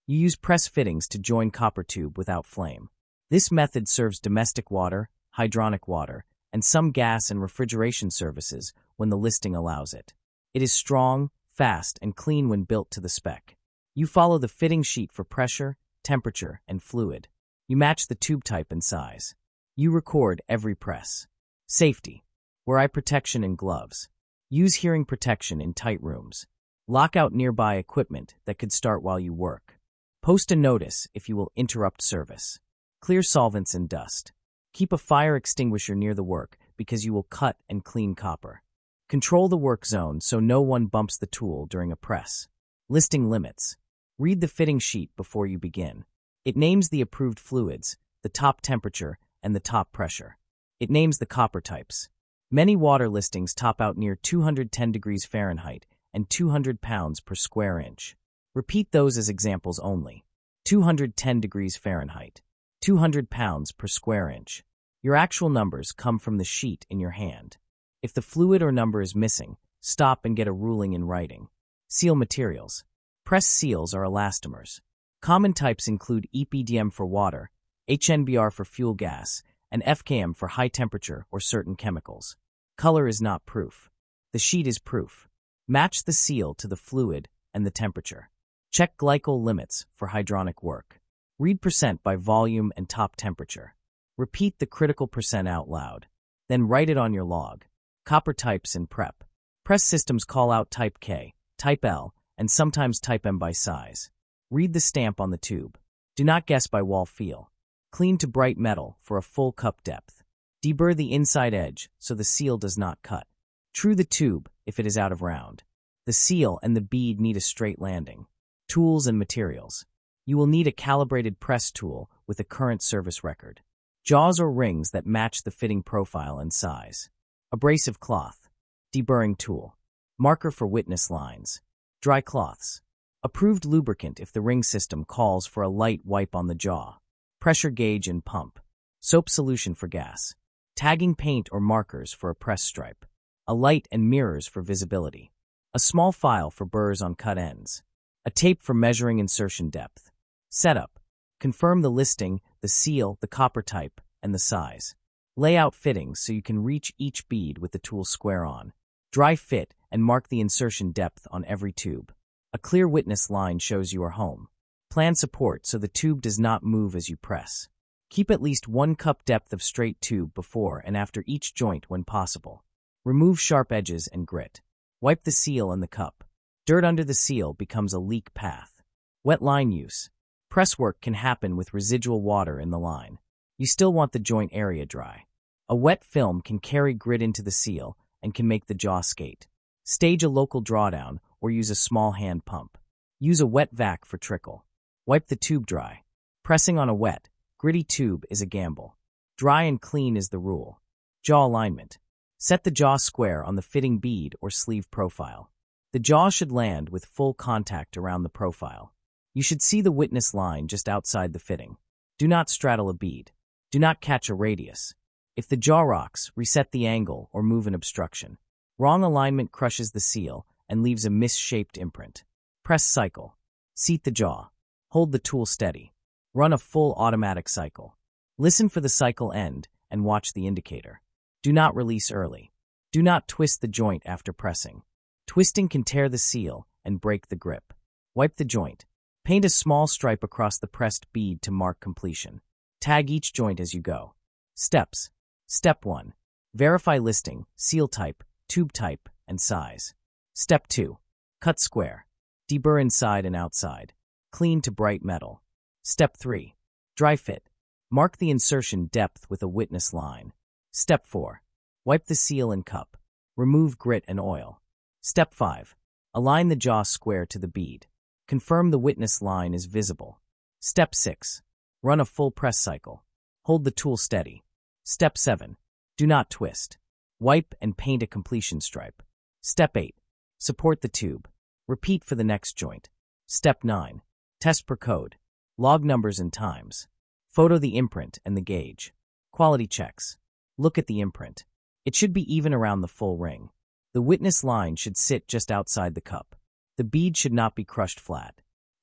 You use press fittings to join copper tube without flame. This method serves domestic water, hydronic water, and some gas and refrigeration services when the listing allows it. It is strong, fast, and clean when built to the spec. You follow the fitting sheet for pressure, temperature, and fluid. You match the tube type and size. You record every press. Safety. Wear eye protection and gloves. Use hearing protection in tight rooms. Lock out nearby equipment that could start while you work. Post a notice if you will interrupt service. Clear solvents and dust. Keep a fire extinguisher near the work because you will cut and clean copper. Control the work zone so no one bumps the tool during a press. Listing limits. Read the fitting sheet before you begin. It names the approved fluids, the top temperature, and the top pressure. It names the copper types. Many water listings top out near two hundred ten degrees Fahrenheit and two hundred pounds per square inch. Repeat those as examples only. two hundred ten degrees Fahrenheit, two hundred pounds per square inch. Your actual numbers come from the sheet in your hand. If the fluid or number is missing, stop and get a ruling in writing. Seal materials. Press seals are elastomers. Common types include E P D M for water, H N B R for fuel gas, and F K M for high temperature or certain chemicals. Color is not proof. The sheet is proof. Match the seal to the fluid and the temperature. Check glycol limits for hydronic work. Read percent by volume and top temperature. Repeat the critical percent out loud. Then write it on your log. Copper types in prep. Press systems call out type K, type L, and sometimes type M by size. Read the stamp on the tube. Do not guess by wall feel. Clean to bright metal for a full cup depth. Deburr the inside edge so the seal does not cut. True the tube if it is out of round. The seal and the bead need a straight landing. Tools and materials. You will need a calibrated press tool with a current service record. Jaws or rings that match the fitting profile and size. Abrasive cloth. Deburring tool. Marker for witness lines. Dry cloths. Approved lubricant if the ring system calls for a light wipe on the jaw. Pressure gauge and pump. Soap solution for gas. Tagging paint or markers for a press stripe. A light and mirrors for visibility. A small file for burrs on cut ends. A tape for measuring insertion depth. Setup. Confirm the listing, the seal, the copper type, and the size. Lay out fittings so you can reach each bead with the tool square on. Dry fit and mark the insertion depth on every tube. A clear witness line shows you are home. Plan support so the tube does not move as you press. Keep at least one cup depth of straight tube before and after each joint when possible. Remove sharp edges and grit. Wipe the seal and the cup. Dirt under the seal becomes a leak path. Wet line use. Press work can happen with residual water in the line. You still want the joint area dry. A wet film can carry grit into the seal and can make the jaw skate. Stage a local drawdown or use a small hand pump. Use a wet vac for trickle. Wipe the tube dry. Pressing on a wet, gritty tube is a gamble. Dry and clean is the rule. Jaw alignment. Set the jaw square on the fitting bead or sleeve profile. The jaw should land with full contact around the profile. You should see the witness line just outside the fitting. Do not straddle a bead. Do not catch a radius. If the jaw rocks, reset the angle or move an obstruction. Wrong alignment crushes the seal and leaves a misshaped imprint. Press cycle. Seat the jaw. Hold the tool steady. Run a full automatic cycle. Listen for the cycle end and watch the indicator. Do not release early. Do not twist the joint after pressing. Twisting can tear the seal and break the grip. Wipe the joint. Paint a small stripe across the pressed bead to mark completion. Tag each joint as you go. Steps. Step one. Verify listing, seal type, tube type, and size. Step two. Cut square. Deburr inside and outside. Clean to bright metal. Step three. Dry fit. Mark the insertion depth with a witness line. Step four. Wipe the seal and cup. Remove grit and oil. Step five. Align the jaw square to the bead. Confirm the witness line is visible. Step six. Run a full press cycle. Hold the tool steady. Step seven. Do not twist. Wipe and paint a completion stripe. Step eight. Support the tube. Repeat for the next joint. Step nine. Test per code. Log numbers and times. Photo the imprint and the gauge. Quality checks. Look at the imprint. It should be even around the full ring. The witness line should sit just outside the cup. The bead should not be crushed flat.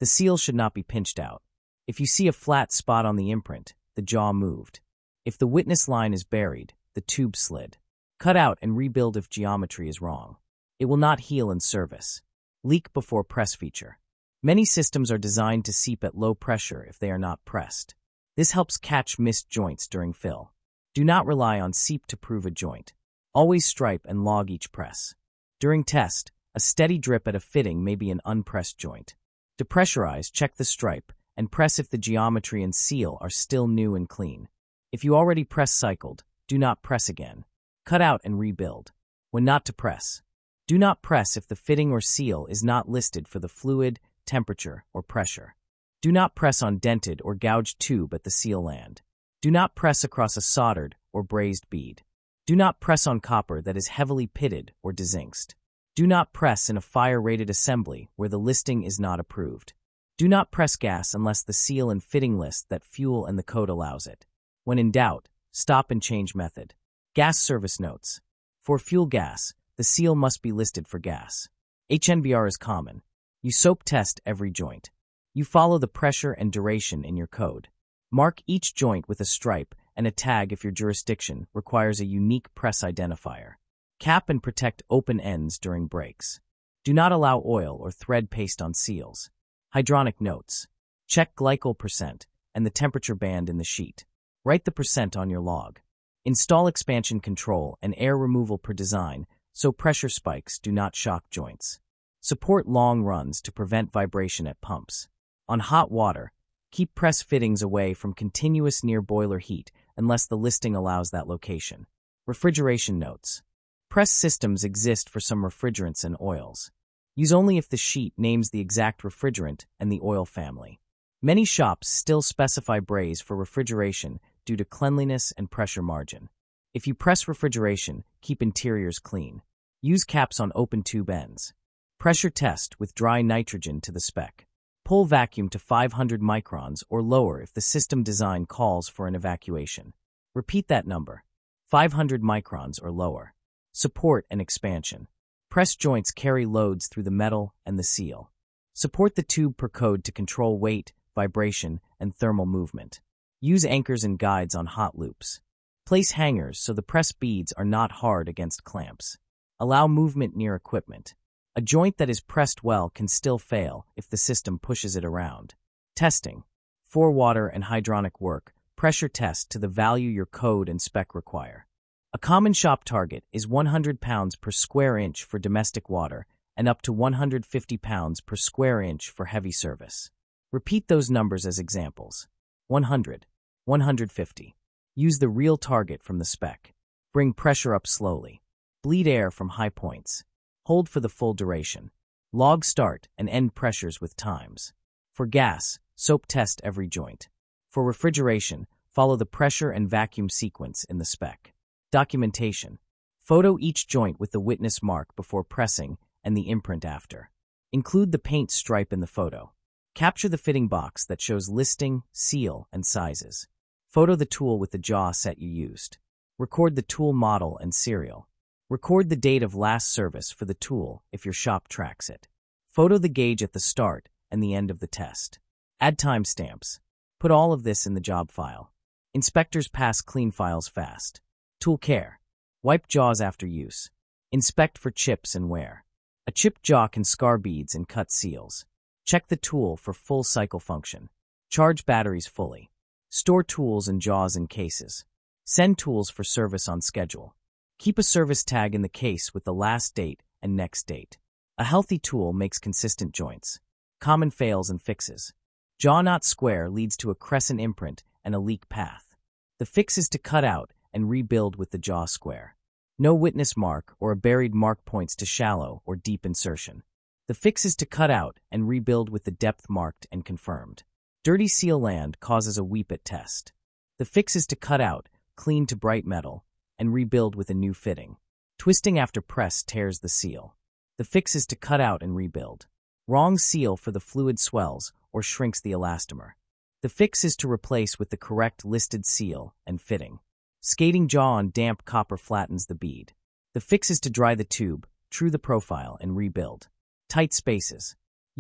The seal should not be pinched out. If you see a flat spot on the imprint, the jaw moved. If the witness line is buried, the tube slid. Cut out and rebuild if geometry is wrong. It will not heal in service. Leak before press feature. Many systems are designed to seep at low pressure if they are not pressed. This helps catch missed joints during fill. Do not rely on seep to prove a joint. Always stripe and log each press. During test, a steady drip at a fitting may be an unpressed joint. To pressurize, check the stripe, and press if the geometry and seal are still new and clean. If you already press cycled, do not press again. Cut out and rebuild. When not to press. Do not press if the fitting or seal is not listed for the fluid, temperature, or pressure. Do not press on dented or gouged tube at the seal land. Do not press across a soldered or brazed bead. Do not press on copper that is heavily pitted or dezinxed. Do not press in a fire-rated assembly where the listing is not approved. Do not press gas unless the seal and fitting list that fuel and the code allows it. When in doubt, stop and change method. Gas service notes. For fuel gas, the seal must be listed for gas. H N B R is common. You soap test every joint. You follow the pressure and duration in your code. Mark each joint with a stripe and a tag if your jurisdiction requires a unique press identifier. Cap and protect open ends during breaks. Do not allow oil or thread paste on seals. Hydronic notes. Check glycol percent and the temperature band in the sheet. Write the percent on your log. Install expansion control and air removal per design so pressure spikes do not shock joints. Support long runs to prevent vibration at pumps. On hot water, keep press fittings away from continuous near boiler heat unless the listing allows that location. Refrigeration notes. Press systems exist for some refrigerants and oils. Use only if the sheet names the exact refrigerant and the oil family. Many shops still specify braze for refrigeration due to cleanliness and pressure margin. If you press refrigeration, keep interiors clean. Use caps on open tube ends. Pressure test with dry nitrogen to the spec. Pull vacuum to five hundred microns or lower if the system design calls for an evacuation. Repeat that number, five hundred microns or lower. Support and expansion. Press joints carry loads through the metal and the seal. Support the tube per code to control weight, vibration, and thermal movement. Use anchors and guides on hot loops. Place hangers so the press beads are not hard against clamps. Allow movement near equipment. A joint that is pressed well can still fail if the system pushes it around. Testing. For water and hydronic work, pressure test to the value your code and spec require. A common shop target is one hundred pounds per square inch for domestic water and up to one hundred fifty pounds per square inch for heavy service. Repeat those numbers as examples. one hundred, one hundred fifty. Use the real target from the spec. Bring pressure up slowly. Bleed air from high points. Hold for the full duration. Log start and end pressures with times. For gas, soap test every joint. For refrigeration, follow the pressure and vacuum sequence in the spec. Documentation. Photo each joint with the witness mark before pressing and the imprint after. Include the paint stripe in the photo. Capture the fitting box that shows listing, seal, and sizes. Photo the tool with the jaw set you used. Record the tool model and serial. Record the date of last service for the tool if your shop tracks it. Photo the gauge at the start and the end of the test. Add timestamps. Put all of this in the job file. Inspectors pass clean files fast. Tool care. Wipe jaws after use. Inspect for chips and wear. A chipped jaw can scar beads and cut seals. Check the tool for full cycle function. Charge batteries fully. Store tools and jaws in cases. Send tools for service on schedule. Keep a service tag in the case with the last date and next date. A healthy tool makes consistent joints. Common fails and fixes. Jaw not square leads to a crescent imprint and a leak path. The fix is to cut out and rebuild with the jaw square. No witness mark or a buried mark points to shallow or deep insertion. The fix is to cut out and rebuild with the depth marked and confirmed. Dirty seal land causes a weep at test. The fix is to cut out, clean to bright metal, and rebuild with a new fitting. Twisting after press tears the seal. The fix is to cut out and rebuild. Wrong seal for the fluid swells or shrinks the elastomer. The fix is to replace with the correct listed seal and fitting. Skating jaw on damp copper flattens the bead. The fix is to dry the tube, true the profile, and rebuild. Tight spaces.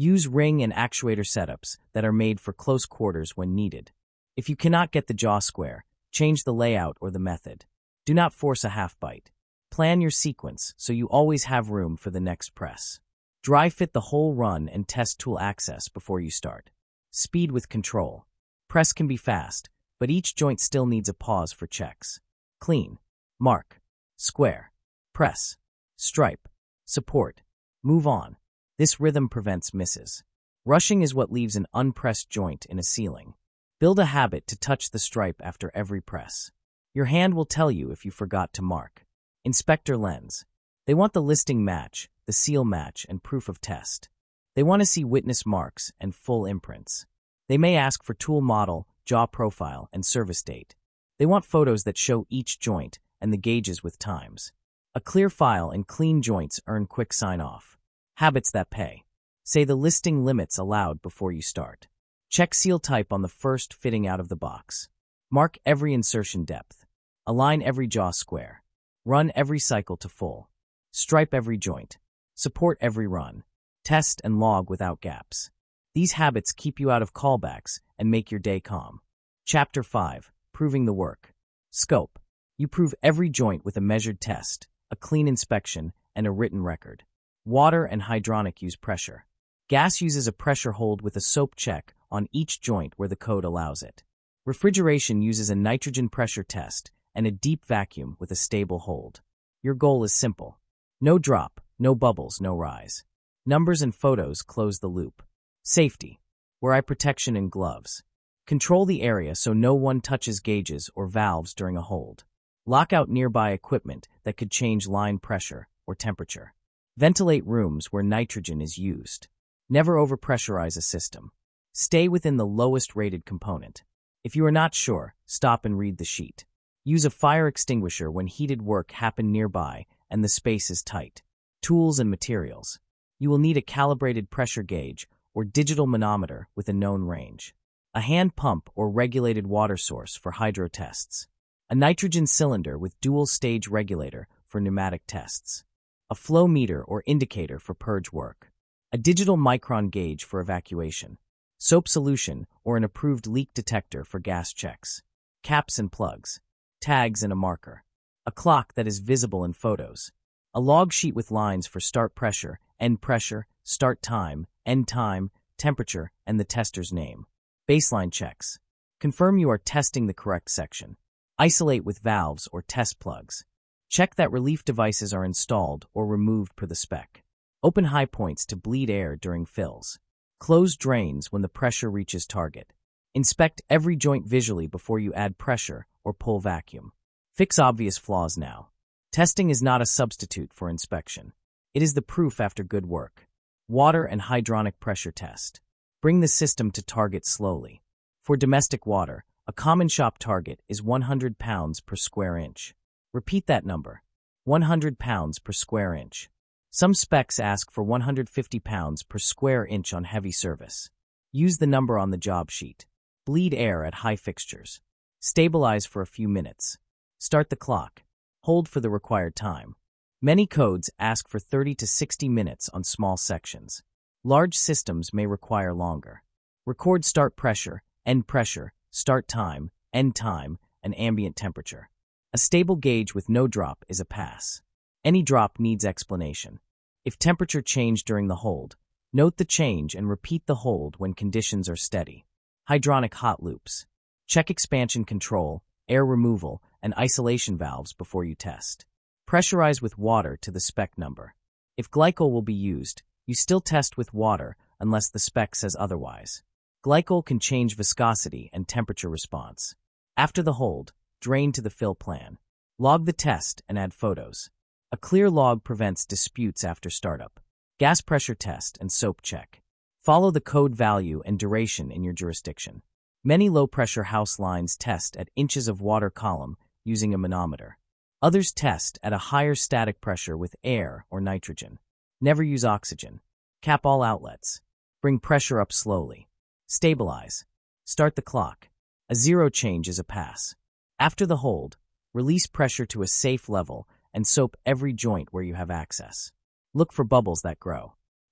Use ring and actuator setups that are made for close quarters when needed. If you cannot get the jaw square, change the layout or the method. Do not force a half bite. Plan your sequence so you always have room for the next press. Dry fit the whole run and test tool access before you start. Speed with control. Press can be fast, but each joint still needs a pause for checks. Clean, mark, square, press, stripe, support, move on. This rhythm prevents misses. Rushing is what leaves an unpressed joint in a ceiling. Build a habit to touch the stripe after every press. Your hand will tell you if you forgot to mark. Inspector lens. They want the listing match, the seal match, and proof of test. They want to see witness marks and full imprints. They may ask for tool model, jaw profile, and service date. They want photos that show each joint and the gauges with times. A clear file and clean joints earn quick sign-off. Habits that pay. Say the listing limits aloud before you start. Check seal type on the first fitting out of the box. Mark every insertion depth. Align every jaw square. Run every cycle to full. Stripe every joint. Support every run. Test and log without gaps. These habits keep you out of callbacks and make your day calm. Chapter five. Proving the work. Scope. You prove every joint with a measured test, a clean inspection, and a written record. Water and hydronic use pressure. Gas uses a pressure hold with a soap check on each joint where the code allows it. Refrigeration uses a nitrogen pressure test and a deep vacuum with a stable hold. Your goal is simple. No drop, no bubbles, no rise. Numbers and photos close the loop. Safety. Wear eye protection and gloves. Control the area so no one touches gauges or valves during a hold. Lock out nearby equipment that could change line pressure or temperature. Ventilate rooms where nitrogen is used. Never overpressurize a system. Stay within the lowest rated component. If you are not sure, stop and read the sheet. Use a fire extinguisher when heated work happen nearby and the space is tight. Tools and materials. You will need a calibrated pressure gauge or digital manometer with a known range. A hand pump or regulated water source for hydro tests. A nitrogen cylinder with dual stage regulator for pneumatic tests. A flow meter or indicator for purge work. A digital micron gauge for evacuation. Soap solution or an approved leak detector for gas checks. Caps and plugs. Tags and a marker. A clock that is visible in photos. A log sheet with lines for start pressure, end pressure, start time, end time, temperature, and the tester's name. Baseline checks. Confirm you are testing the correct section. Isolate with valves or test plugs. Check that relief devices are installed or removed per the spec. Open high points to bleed air during fills. Close drains when the pressure reaches target. Inspect every joint visually before you add pressure or pull vacuum. Fix obvious flaws now. Testing is not a substitute for inspection. It is the proof after good work. Water and hydronic pressure test. Bring the system to target slowly. For domestic water, a common shop target is one hundred pounds per square inch. Repeat that number. one hundred pounds per square inch. Some specs ask for one hundred fifty pounds per square inch on heavy service. Use the number on the job sheet. Bleed air at high fixtures. Stabilize for a few minutes. Start the clock. Hold for the required time. Many codes ask for thirty to sixty minutes on small sections. Large systems may require longer. Record start pressure, end pressure, start time, end time, and ambient temperature. A stable gauge with no drop is a pass. Any drop needs explanation. If temperature changed during the hold, note the change and repeat the hold when conditions are steady. Hydronic hot loops. Check expansion control, air removal, and isolation valves before you test. Pressurize with water to the spec number. If glycol will be used, you still test with water unless the spec says otherwise. Glycol can change viscosity and temperature response. After the hold, drain to the fill plan. Log the test and add photos. A clear log prevents disputes after startup. Gas pressure test and soap check. Follow the code value and duration in your jurisdiction. Many low-pressure house lines test at inches of water column using a manometer. Others test at a higher static pressure with air or nitrogen. Never use oxygen. Cap all outlets. Bring pressure up slowly. Stabilize. Start the clock. A zero change is a pass. After the hold, release pressure to a safe level and soap every joint where you have access. Look for bubbles that grow.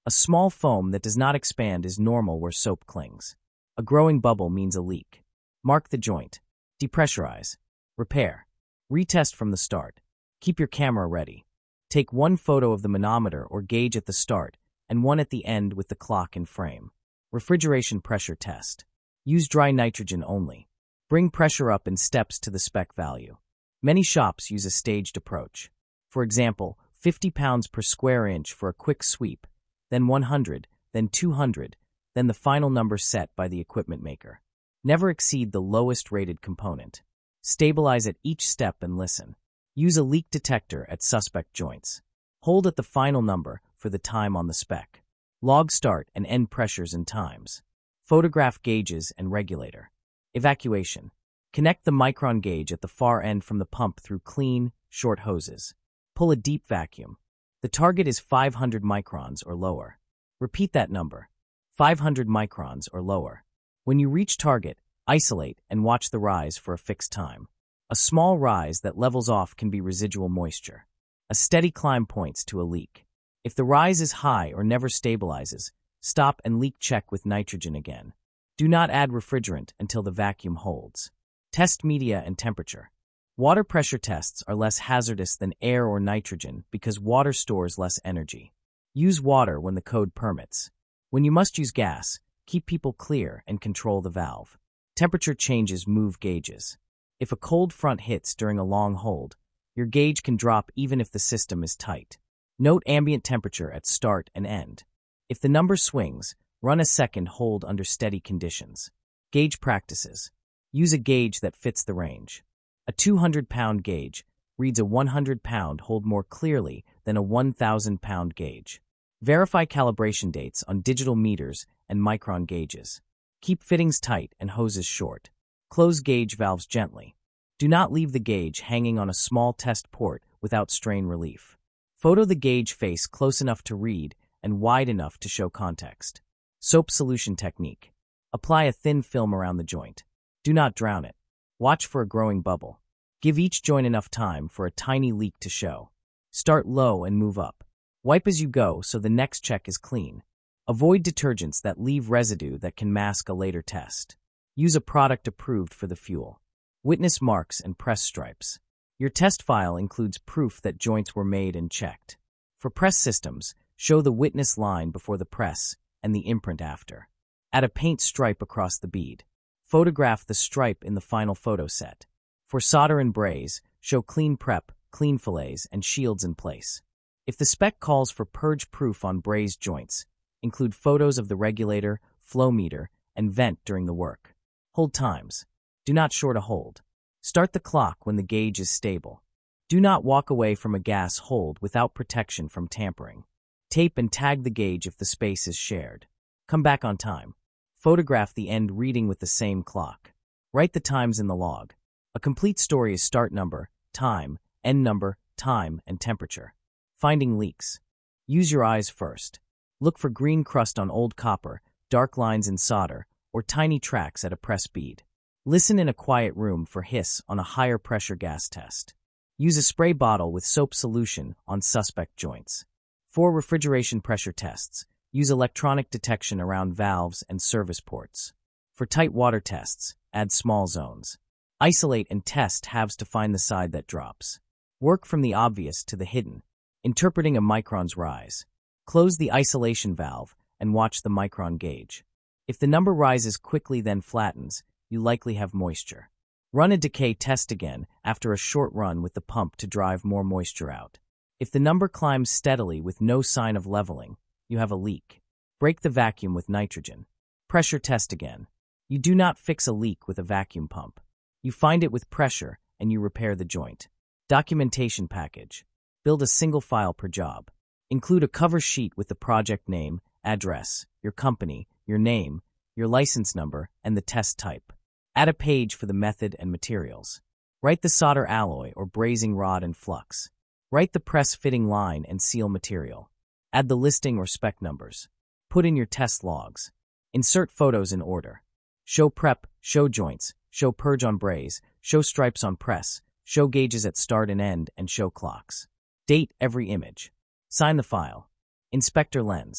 A small foam that does not expand is normal where soap clings. A growing bubble means a leak. Mark the joint. Depressurize. Repair. Retest from the start. Keep your camera ready. Take one photo of the manometer or gauge at the start and one at the end with the clock in frame. Refrigeration pressure test. Use dry nitrogen only. Bring pressure up in steps to the spec value. Many shops use a staged approach. For example, fifty pounds per square inch for a quick sweep, then one hundred, then two hundred, then the final number set by the equipment maker. Never exceed the lowest rated component. Stabilize at each step and listen. Use a leak detector at suspect joints. Hold at the final number for the time on the spec. Log start and end pressures and times. Photograph gauges and regulator. Evacuation. Connect the micron gauge at the far end from the pump through clean, short hoses. Pull a deep vacuum. The target is five hundred microns or lower. Repeat that number. five hundred microns or lower. When you reach target, isolate and watch the rise for a fixed time. A small rise that levels off can be residual moisture. A steady climb points to a leak. If the rise is high or never stabilizes, stop and leak check with nitrogen again. Do not add refrigerant until the vacuum holds. Test media and temperature. Water pressure tests are less hazardous than air or nitrogen because water stores less energy. Use water when the code permits. When you must use gas, keep people clear and control the valve. Temperature changes move gauges. If a cold front hits during a long hold, your gauge can drop even if the system is tight. Note ambient temperature at start and end. If the number swings, run a second hold under steady conditions. Gauge practices. Use a gauge that fits the range. A two hundred pound gauge reads a one hundred pound hold more clearly than a one thousand pound gauge. Verify calibration dates on digital meters and micron gauges. Keep fittings tight and hoses short. Close gauge valves gently. Do not leave the gauge hanging on a small test port without strain relief. Photo the gauge face close enough to read and wide enough to show context. Soap solution technique. Apply a thin film around the joint. Do not drown it. Watch for a growing bubble. Give each joint enough time for a tiny leak to show. Start low and move up. Wipe as you go so the next check is clean. Avoid detergents that leave residue that can mask a later test. Use a product approved for the fuel. Witness marks and press stripes. Your test file includes proof that joints were made and checked. For press systems, show the witness line before the press and the imprint after. Add a paint stripe across the bead. Photograph the stripe in the final photo set. For solder and braze, show clean prep, clean fillets, and shields in place. If the spec calls for purge proof on brazed joints, include photos of the regulator, flow meter, and vent during the work. Hold times. Do not short a hold. Start the clock when the gauge is stable. Do not walk away from a gas hold without protection from tampering. Tape and tag the gauge if the space is shared. Come back on time. Photograph the end reading with the same clock. Write the times in the log. A complete story is start number, time, end number, time, and temperature. Finding leaks. Use your eyes first. Look for green crust on old copper, dark lines in solder, or tiny tracks at a press bead. Listen in a quiet room for hiss on a higher pressure gas test. Use a spray bottle with soap solution on suspect joints. For refrigeration pressure tests, use electronic detection around valves and service ports. For tight water tests, add small zones. Isolate and test halves to find the side that drops. Work from the obvious to the hidden, interpreting a micron's rise. Close the isolation valve and watch the micron gauge. If the number rises quickly then flattens, you likely have moisture. Run a decay test again after a short run with the pump to drive more moisture out. If the number climbs steadily with no sign of leveling, you have a leak. Break the vacuum with nitrogen. Pressure test again. You do not fix a leak with a vacuum pump. You find it with pressure and you repair the joint. Documentation package. Build a single file per job. Include a cover sheet with the project name, address, your company, your name, your license number, and the test type. Add a page for the method and materials. Write the solder alloy or brazing rod and flux. Write the press fitting line and seal material. Add the listing or spec numbers. Put in your test logs. Insert photos in order. Show prep, show joints, show purge on braze, show stripes on press, show gauges at start and end, and show clocks. Date every image. Sign the file. Inspector lens.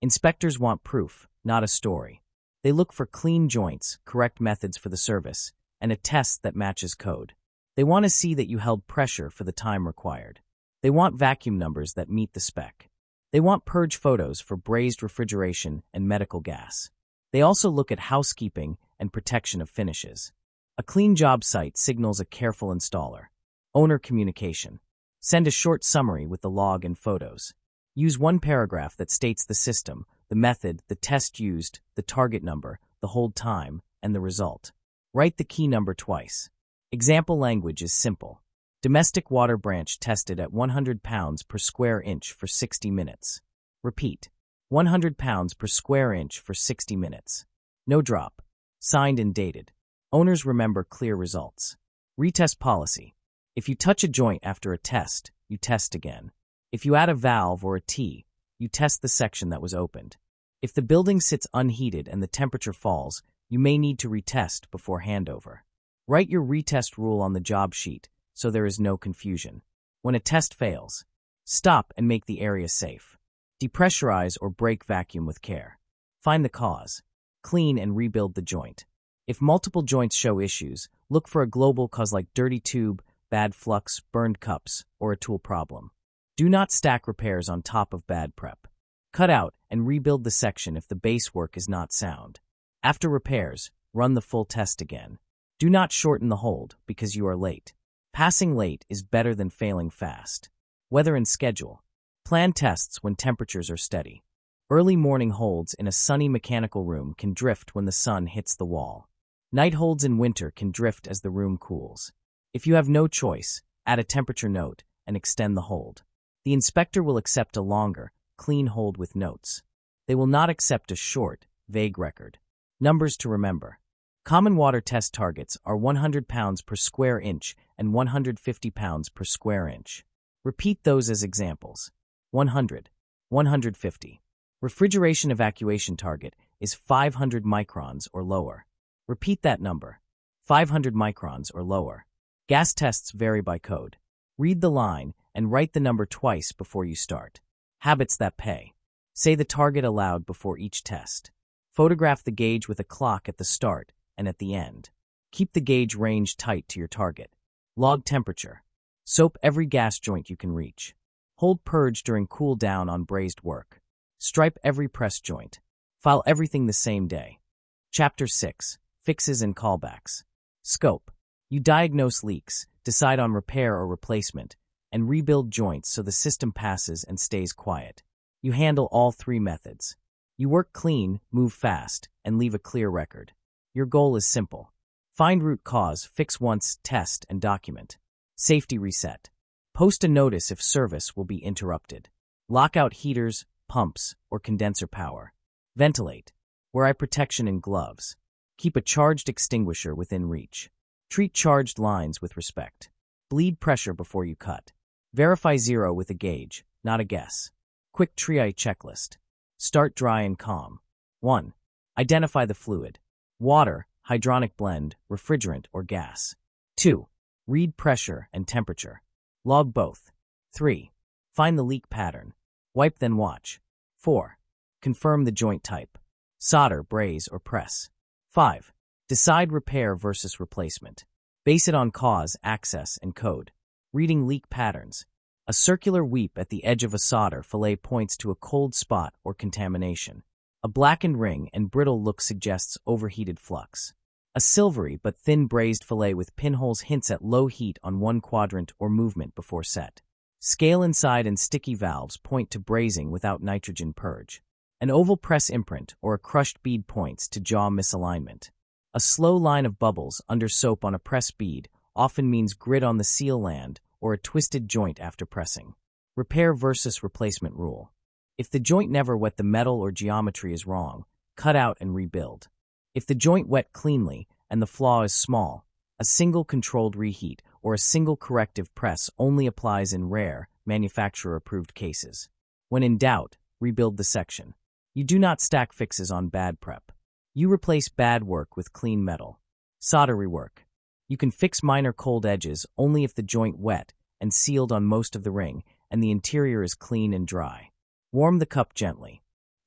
Inspectors want proof, not a story. They look for clean joints, correct methods for the service, and a test that matches code. They want to see that you held pressure for the time required. They want vacuum numbers that meet the spec. They want purge photos for brazed refrigeration and medical gas. They also look at housekeeping and protection of finishes. A clean job site signals a careful installer. Owner communication. Send a short summary with the log and photos. Use one paragraph that states the system, the method, the test used, the target number, the hold time, and the result. Write the key number twice. Example language is simple. Domestic water branch tested at one hundred pounds per square inch for sixty minutes. Repeat. one hundred pounds per square inch for sixty minutes. No drop. Signed and dated. Owners remember clear results. Retest policy. If you touch a joint after a test, you test again. If you add a valve or a T, you test the section that was opened. If the building sits unheated and the temperature falls, you may need to retest before handover. Write your retest rule on the job sheet so there is no confusion. When a test fails, stop and make the area safe. Depressurize or break vacuum with care. Find the cause. Clean and rebuild the joint. If multiple joints show issues, look for a global cause like dirty tube, bad flux, burned cups, or a tool problem. Do not stack repairs on top of bad prep. Cut out and rebuild the section if the base work is not sound. After repairs, run the full test again. Do not shorten the hold because you are late. Passing late is better than failing fast. Weather and schedule. Plan tests when temperatures are steady. Early morning holds in a sunny mechanical room can drift when the sun hits the wall. Night holds in winter can drift as the room cools. If you have no choice, add a temperature note and extend the hold. The inspector will accept a longer, clean hold with notes. They will not accept a short, vague record. Numbers to remember. Common water test targets are one hundred pounds per square inch and one hundred fifty pounds per square inch. Repeat those as examples. one hundred, one hundred fifty. Refrigeration evacuation target is five hundred microns or lower. Repeat that number. five hundred microns or lower. Gas tests vary by code. Read the line and write the number twice before you start. Habits that pay. Say the target aloud before each test. Photograph the gauge with a clock at the start and at the end. Keep the gauge range tight to your target. Log temperature. Soap every gas joint you can reach. Hold purge during cool down on brazed work. Stripe every press joint. File everything the same day. Chapter six. Fixes and callbacks. Scope. You diagnose leaks, decide on repair or replacement, and rebuild joints so the system passes and stays quiet. You handle all three methods. You work clean, move fast, and leave a clear record. Your goal is simple. Find root cause, fix once, test, and document. Safety reset. Post a notice if service will be interrupted. Lock out heaters, pumps, or condenser power. Ventilate. Wear eye protection and gloves. Keep a charged extinguisher within reach. Treat charged lines with respect. Bleed pressure before you cut. Verify zero with a gauge, not a guess. Quick triage checklist. Start dry and calm. one. Identify the fluid. Water, hydronic blend, refrigerant, or gas. two. Read pressure and temperature. Log both. three. Find the leak pattern. Wipe then watch. four. Confirm the joint type. Solder, braze, or press. five. Decide repair versus replacement. Base it on cause, access, and code. Reading leak patterns. A circular weep at the edge of a solder fillet points to a cold spot or contamination. A blackened ring and brittle look suggests overheated flux. A silvery but thin brazed fillet with pinholes hints at low heat on one quadrant or movement before set. Scale inside and sticky valves point to brazing without nitrogen purge. An oval press imprint or a crushed bead points to jaw misalignment. A slow line of bubbles under soap on a press bead often means grit on the seal land or a twisted joint after pressing. Repair versus replacement rule. If the joint never wet the metal or geometry is wrong, cut out and rebuild. If the joint wet cleanly and the flaw is small, a single controlled reheat or a single corrective press only applies in rare, manufacturer-approved cases. When in doubt, rebuild the section. You do not stack fixes on bad prep. You replace bad work with clean metal. Solder rework. You can fix minor cold edges only if the joint wet and sealed on most of the ring and the interior is clean and dry. Warm the cup gently.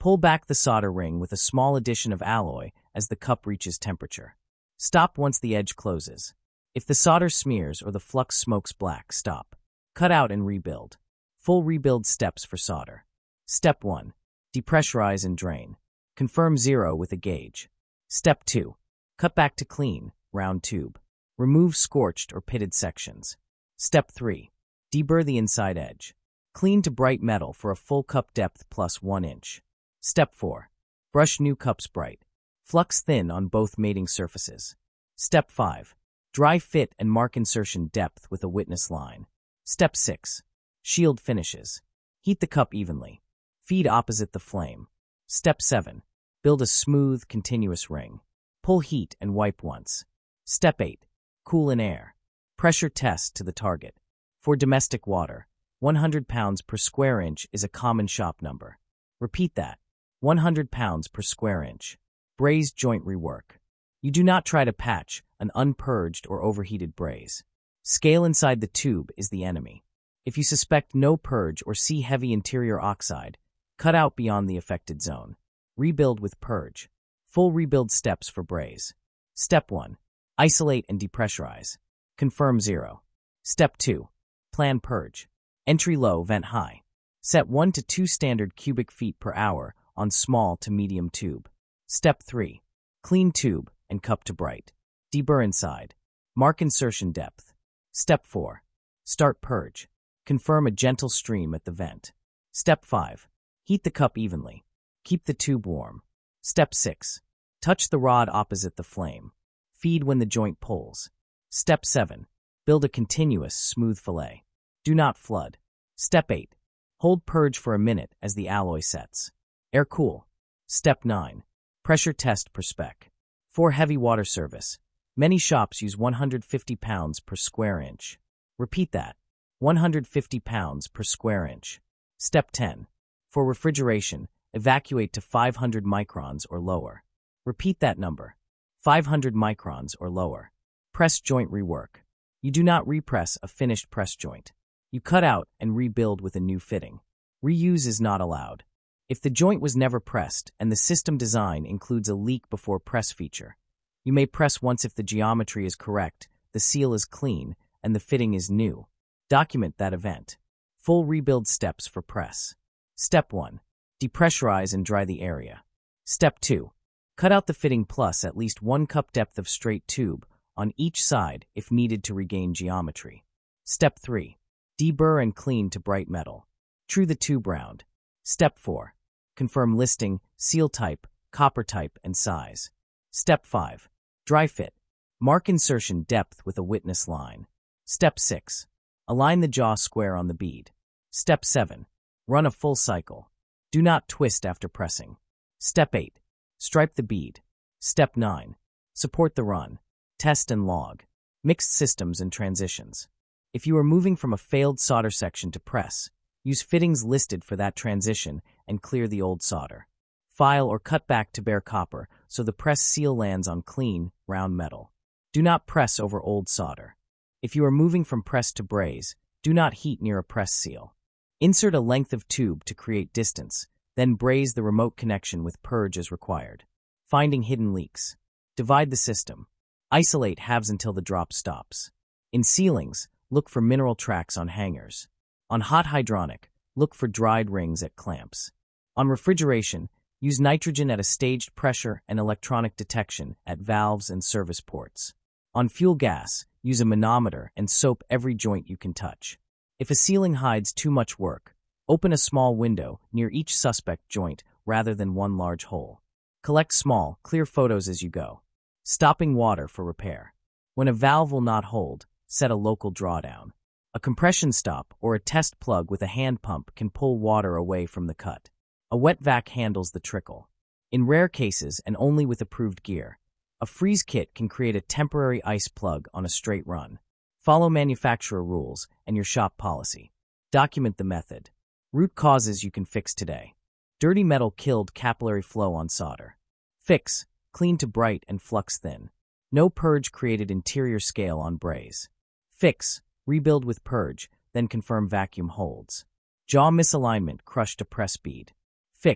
Pull back the solder ring with a small addition of alloy as the cup reaches temperature. Stop once the edge closes. If the solder smears or the flux smokes black, stop. Cut out and rebuild. Full rebuild steps for solder. Step one. Depressurize and drain. Confirm zero with a gauge. Step two. Cut back to clean, round tube. Remove scorched or pitted sections. Step three. Deburr the inside edge. Clean to bright metal for a full cup depth plus one inch. Step four. Brush new cups bright. Flux thin on both mating surfaces. Step five. Dry fit and mark insertion depth with a witness line. Step six. Shield finishes. Heat the cup evenly. Feed opposite the flame. Step seven. Build a smooth, continuous ring. Pull heat and wipe once. Step eight. Cool in air. Pressure test to the target. For domestic water, one hundred pounds per square inch is a common shop number. Repeat that. one hundred pounds per square inch. Braze joint rework. You do not try to patch an unpurged or overheated braze. Scale inside the tube is the enemy. If you suspect no purge or see heavy interior oxide, cut out beyond the affected zone. Rebuild with purge. Full rebuild steps for braze. Step one. Isolate and depressurize. Confirm zero. Step two. Plan purge. Entry low, vent high. Set one to two standard cubic feet per hour on small to medium tube. Step three. Clean tube and cup to bright. Deburr inside. Mark insertion depth. Step four. Start purge. Confirm a gentle stream at the vent. Step five. Heat the cup evenly. Keep the tube warm. Step six. Touch the rod opposite the flame. Feed when the joint pulls. Step seven. Build a continuous, smooth fillet. Do not flood. Step eight. Hold purge for a minute as the alloy sets. Air cool. Step nine. Pressure test per spec. For heavy water service, many shops use one hundred fifty pounds per square inch. Repeat that. one hundred fifty pounds per square inch. Step ten. For refrigeration, evacuate to five hundred microns or lower. Repeat that number. five hundred microns or lower. Press joint rework. You do not repress a finished press joint. You cut out and rebuild with a new fitting. Reuse is not allowed. If the joint was never pressed and the system design includes a leak before press feature, you may press once if the geometry is correct, the seal is clean, and the fitting is new. Document that event. Full rebuild steps for press. Step one. Depressurize and dry the area. Step two. Cut out the fitting plus at least one cup depth of straight tube on each side if needed to regain geometry. Step three. Deburr and clean to bright metal. True the tube round. Step four. Confirm listing, seal type, copper type, and size. Step five. Dry fit. Mark insertion depth with a witness line. Step six. Align the jaw square on the bead. Step seven. Run a full cycle. Do not twist after pressing. Step eight. Stripe the bead. Step nine. Support the run. Test and log. Mixed systems and transitions. If you are moving from a failed solder section to press, use fittings listed for that transition and clear the old solder. File or cut back to bare copper so the press seal lands on clean, round metal. Do not press over old solder. If you are moving from press to braze, do not heat near a press seal. Insert a length of tube to create distance, then braze the remote connection with purge as required. Finding hidden leaks. Divide the system. Isolate halves until the drop stops. In sealings, look for mineral tracks on hangers. On hot hydronic, look for dried rings at clamps. On refrigeration, use nitrogen at a staged pressure and electronic detection at valves and service ports. On fuel gas, use a manometer and soap every joint you can touch. If a sealing hides too much work, open a small window near each suspect joint rather than one large hole. Collect small, clear photos as you go. Stopping water for repair. When a valve will not hold, set a local drawdown. A compression stop or a test plug with a hand pump can pull water away from the cut. A wet vac handles the trickle. In rare cases and only with approved gear, a freeze kit can create a temporary ice plug on a straight run. Follow manufacturer rules and your shop policy. Document the method. Root causes you can fix today. Dirty metal killed capillary flow on solder. Fix, clean to bright and flux thin. No purge created interior scale on braze. Fix, rebuild with purge, then confirm vacuum holds. Jaw misalignment crushed a press bead. Fix,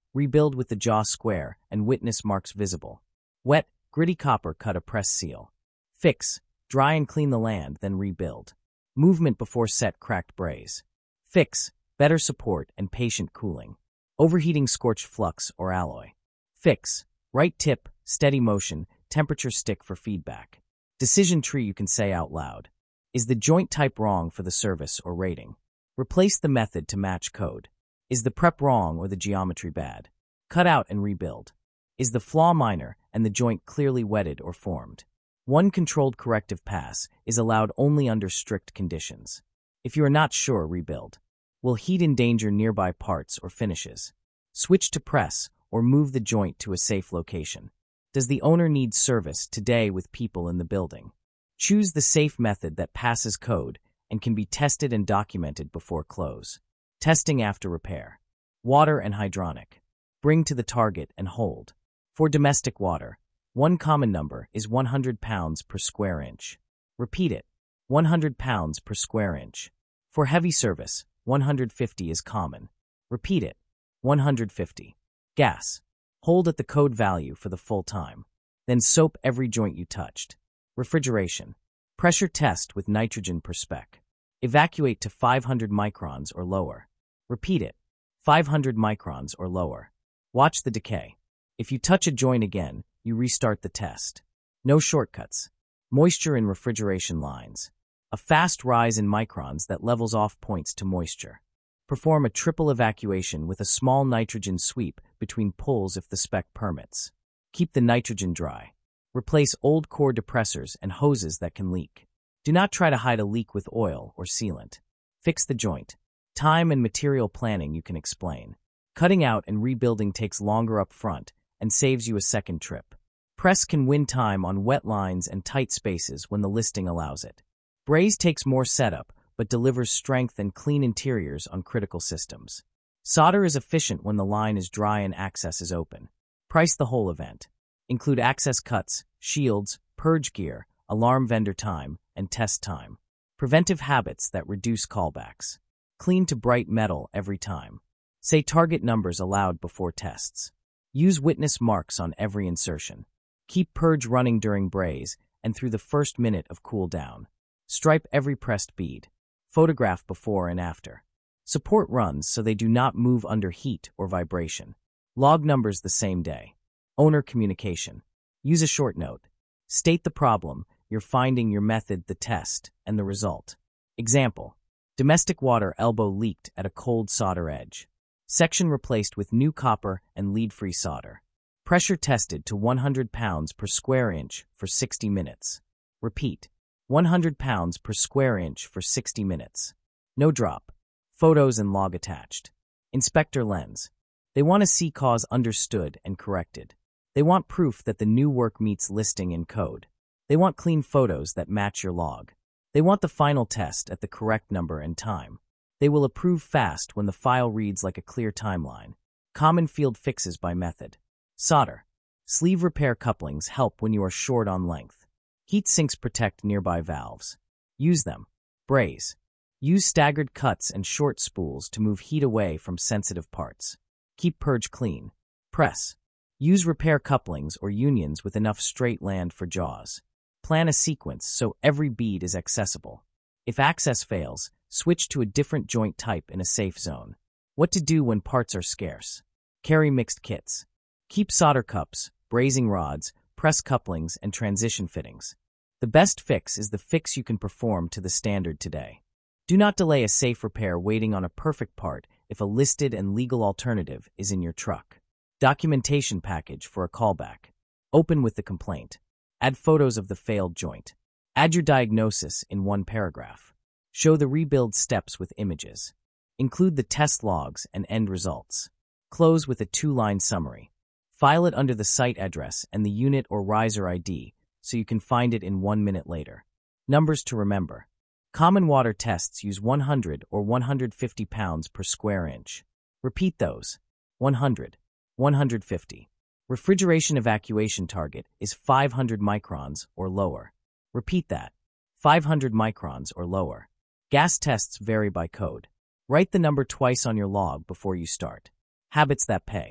Rebuild with the jaw square and witness marks visible. Wet, gritty copper cut a press seal. Fix, dry and clean the land, then rebuild. Movement before set cracked braze. Fix, better support and patient cooling. Overheating scorched flux or alloy. Fix, right tip, steady motion, temperature stick for feedback. Decision tree you can say out loud. Is the joint type wrong for the service or rating? Replace the method to match code. Is the prep wrong or the geometry bad? Cut out and rebuild. Is the flaw minor and the joint clearly wetted or formed? One controlled corrective pass is allowed only under strict conditions. If you are not sure, rebuild. Will heat endanger nearby parts or finishes? Switch to press or move the joint to a safe location. Does the owner need service today with people in the building? Choose the safe method that passes code and can be tested and documented before close. Testing after repair. Water and hydronic. Bring to the target and hold. For domestic water, one common number is one hundred pounds per square inch. Repeat it, one hundred pounds per square inch. For heavy service, one hundred fifty is common. Repeat it, one hundred fifty. Gas. Hold at the code value for the full time. Then soap every joint you touched. Refrigeration. Pressure test with nitrogen per spec. Evacuate to five hundred microns or lower. Repeat it, five hundred microns or lower. Watch the decay. If you touch a joint again, you restart the test. No shortcuts. Moisture in refrigeration lines. A fast rise in microns that levels off points to moisture. Perform a triple evacuation with a small nitrogen sweep between pulls if the spec permits. Keep the nitrogen dry. Replace old core depressors and hoses that can leak. Do not try to hide a leak with oil or sealant. Fix the joint. Time and material planning you can explain. Cutting out and rebuilding takes longer up front and saves you a second trip. Press can win time on wet lines and tight spaces when the listing allows it. Braze takes more setup, but delivers strength and clean interiors on critical systems. Solder is efficient when the line is dry and access is open. Price the whole event. Include access cuts, shields, purge gear, alarm vendor time, and test time. Preventive habits that reduce callbacks. Clean to bright metal every time. Say target numbers aloud before tests. Use witness marks on every insertion. Keep purge running during braze and through the first minute of cool down. Stripe every pressed bead. Photograph before and after. Support runs so they do not move under heat or vibration. Log numbers the same day. Owner communication. Use a short note. State the problem, your finding, your method, the test, and the result. Example. Domestic water elbow leaked at a cold solder edge. Section replaced with new copper and lead-free solder. Pressure tested to one hundred pounds per square inch for sixty minutes. Repeat. one hundred pounds per square inch for sixty minutes. No drop. Photos and log attached. Inspector lens. They want to see cause understood and corrected. They want proof that the new work meets listing in code. They want clean photos that match your log. They want the final test at the correct number and time. They will approve fast when the file reads like a clear timeline. Common field fixes by method. Solder. Sleeve repair couplings help when you are short on length. Heat sinks protect nearby valves. Use them. Braze. Use staggered cuts and short spools to move heat away from sensitive parts. Keep purge clean. Press. Use repair couplings or unions with enough straight land for jaws. Plan a sequence so every bead is accessible. If access fails, switch to a different joint type in a safe zone. What to do when parts are scarce. Carry mixed kits. Keep solder cups, brazing rods, press couplings, and transition fittings. The best fix is the fix you can perform to the standard today. Do not delay a safe repair waiting on a perfect part if a listed and legal alternative is in your truck. Documentation package for a callback. Open with the complaint. Add photos of the failed joint. Add your diagnosis in one paragraph. Show the rebuild steps with images. Include the test logs and end results. Close with a two-line summary. File it under the site address and the unit or riser I D so you can find it in one minute later. Numbers to remember. Common water tests use one hundred or one hundred fifty pounds per square inch. Repeat those. one hundred, one hundred fifty. Refrigeration evacuation target is five hundred microns or lower. Repeat that. five hundred microns or lower. Gas tests vary by code. Write the number twice on your log before you start. Habits that pay.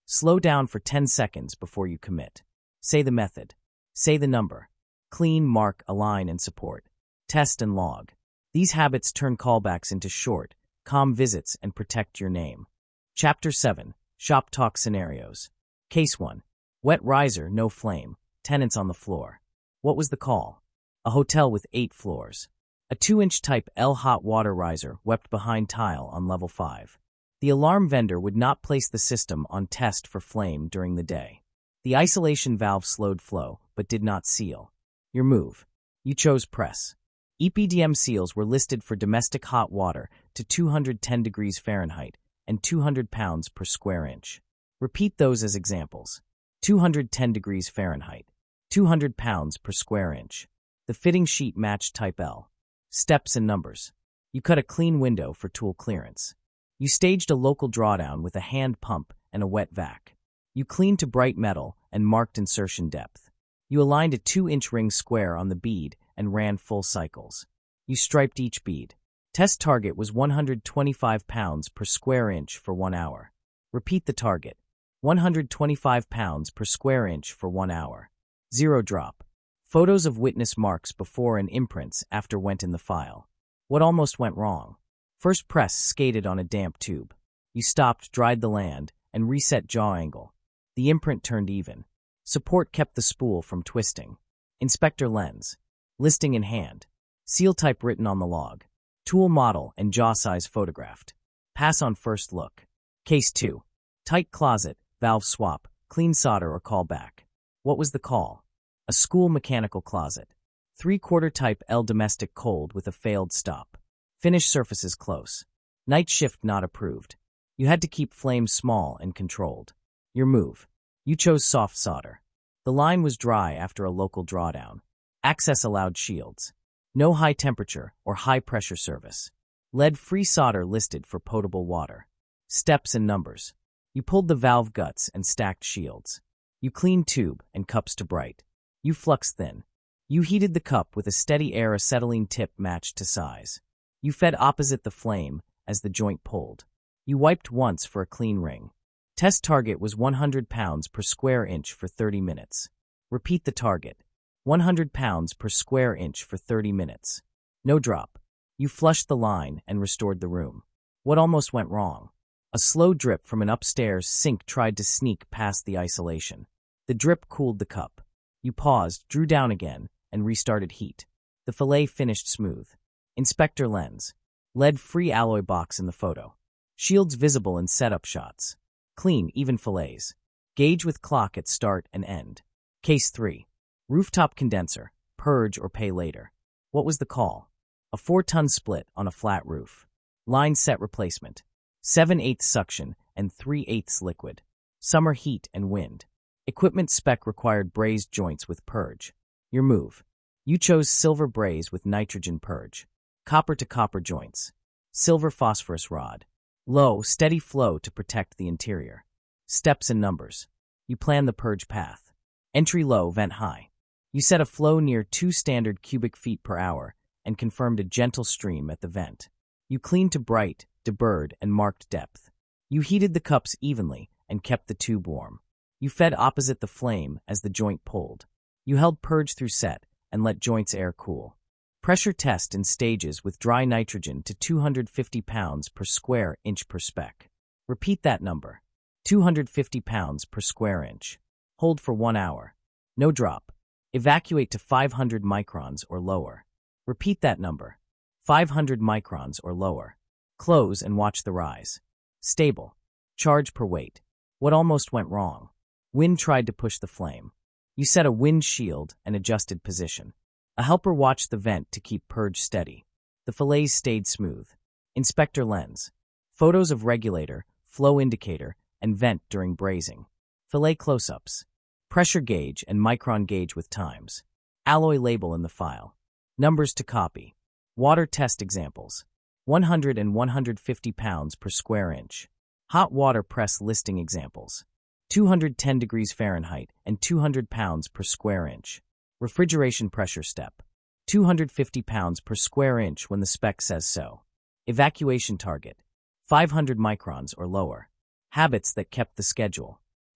Slow down for ten seconds before you commit. Say the method. Say the number. Clean, mark, align, and support. Test and log. These habits turn callbacks into short, calm visits and protect your name. Chapter seven. Shop Talk Scenarios. Case one. Wet riser, no flame. Tenants on the floor. What was the call? A hotel with eight floors. A two-inch type L hot water riser wept behind tile on level five. The alarm vendor would not place the system on test for flame during the day. The isolation valve slowed flow, but did not seal. Your move. You chose press. E P D M seals were listed for domestic hot water to two hundred ten degrees Fahrenheit and two hundred pounds per square inch. Repeat those as examples. two hundred ten degrees Fahrenheit, two hundred pounds per square inch. The fitting sheet matched type L. Steps and numbers. You cut a clean window for tool clearance. You staged a local drawdown with a hand pump and a wet vac. You cleaned to bright metal and marked insertion depth. You aligned a two-inch ring square on the bead and ran full cycles. You striped each bead. Test target was one hundred twenty-five pounds per square inch for one hour. Repeat the target. one hundred twenty-five pounds per square inch for one hour. Zero drop. Photos of witness marks before and imprints after went in the file. What almost went wrong? First press skated on a damp tube. You stopped, dried the land, and reset jaw angle. The imprint turned even. Support kept the spool from twisting. Inspector lens. Listing in hand. Seal type written on the log. Tool model and jaw size photographed. Pass on first look. Case two. Tight closet, valve swap, clean solder or call back. What was the call? A school mechanical closet. Three-quarter type L domestic cold with a failed stop. Finish surfaces close. Night shift not approved. You had to keep flames small and controlled. Your move. You chose soft solder. The line was dry after a local drawdown. Access allowed shields. No high temperature or high pressure service. Lead-free solder listed for potable water. Steps and numbers. You pulled the valve guts and stacked shields. You cleaned tube and cups to bright. You flux thin. You heated the cup with a steady air acetylene tip matched to size. You fed opposite the flame as the joint pulled. You wiped once for a clean ring. Test target was one hundred pounds per square inch for thirty minutes. Repeat the target. one hundred pounds per square inch for thirty minutes. No drop. You flushed the line and restored the room. What almost went wrong? A slow drip from an upstairs sink tried to sneak past the isolation. The drip cooled the cup. You paused, drew down again, and restarted heat. The fillet finished smooth. Inspector lens. Lead-free alloy box in the photo. Shields visible in setup shots. Clean, even fillets. Gauge with clock at start and end. Case three. Rooftop condenser. Purge or pay later. What was the call? A four-ton split on a flat roof. Line set replacement. seven eighths suction and three eighths liquid. Summer heat and wind. Equipment spec required brazed joints with purge. Your move. You chose silver braze with nitrogen purge. Copper to copper joints. Silver phosphorus rod. Low, steady flow to protect the interior. Steps and numbers. You plan the purge path. Entry low, vent high. You set a flow near two standard cubic feet per hour and confirmed a gentle stream at the vent. You cleaned to bright, deburred, and marked depth. You heated the cups evenly and kept the tube warm. You fed opposite the flame as the joint pulled. You held purge through set and let joints air cool. Pressure test in stages with dry nitrogen to two hundred fifty pounds per square inch per spec. Repeat that number. two hundred fifty pounds per square inch. Hold for one hour. No drop. Evacuate to five hundred microns or lower. Repeat that number. five hundred microns or lower. Close and watch the rise. Stable. Charge per weight. What almost went wrong? Wind tried to push the flame. You set a wind shield and adjusted position. A helper watched the vent to keep purge steady. The fillets stayed smooth. Inspector lens. Photos of regulator, flow indicator, and vent during brazing. Fillet close-ups. Pressure gauge and micron gauge with times. Alloy label in the file. Numbers to copy. Water test examples. one hundred and one hundred fifty pounds per square inch. Hot water press listing examples. two hundred ten degrees Fahrenheit and two hundred pounds per square inch. Refrigeration pressure step. two hundred fifty pounds per square inch when the spec says so. Evacuation target. five hundred microns or lower. Habits that kept the schedule.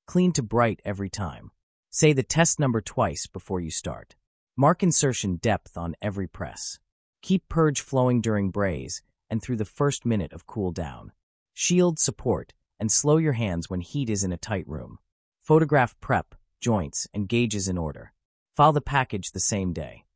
Clean to bright every time. Say the test number twice before you start. Mark insertion depth on every press. Keep purge flowing during braze and through the first minute of cool down. Shield support and slow your hands when heat is in a tight room. Photograph prep, joints, and gauges in order. File the package the same day.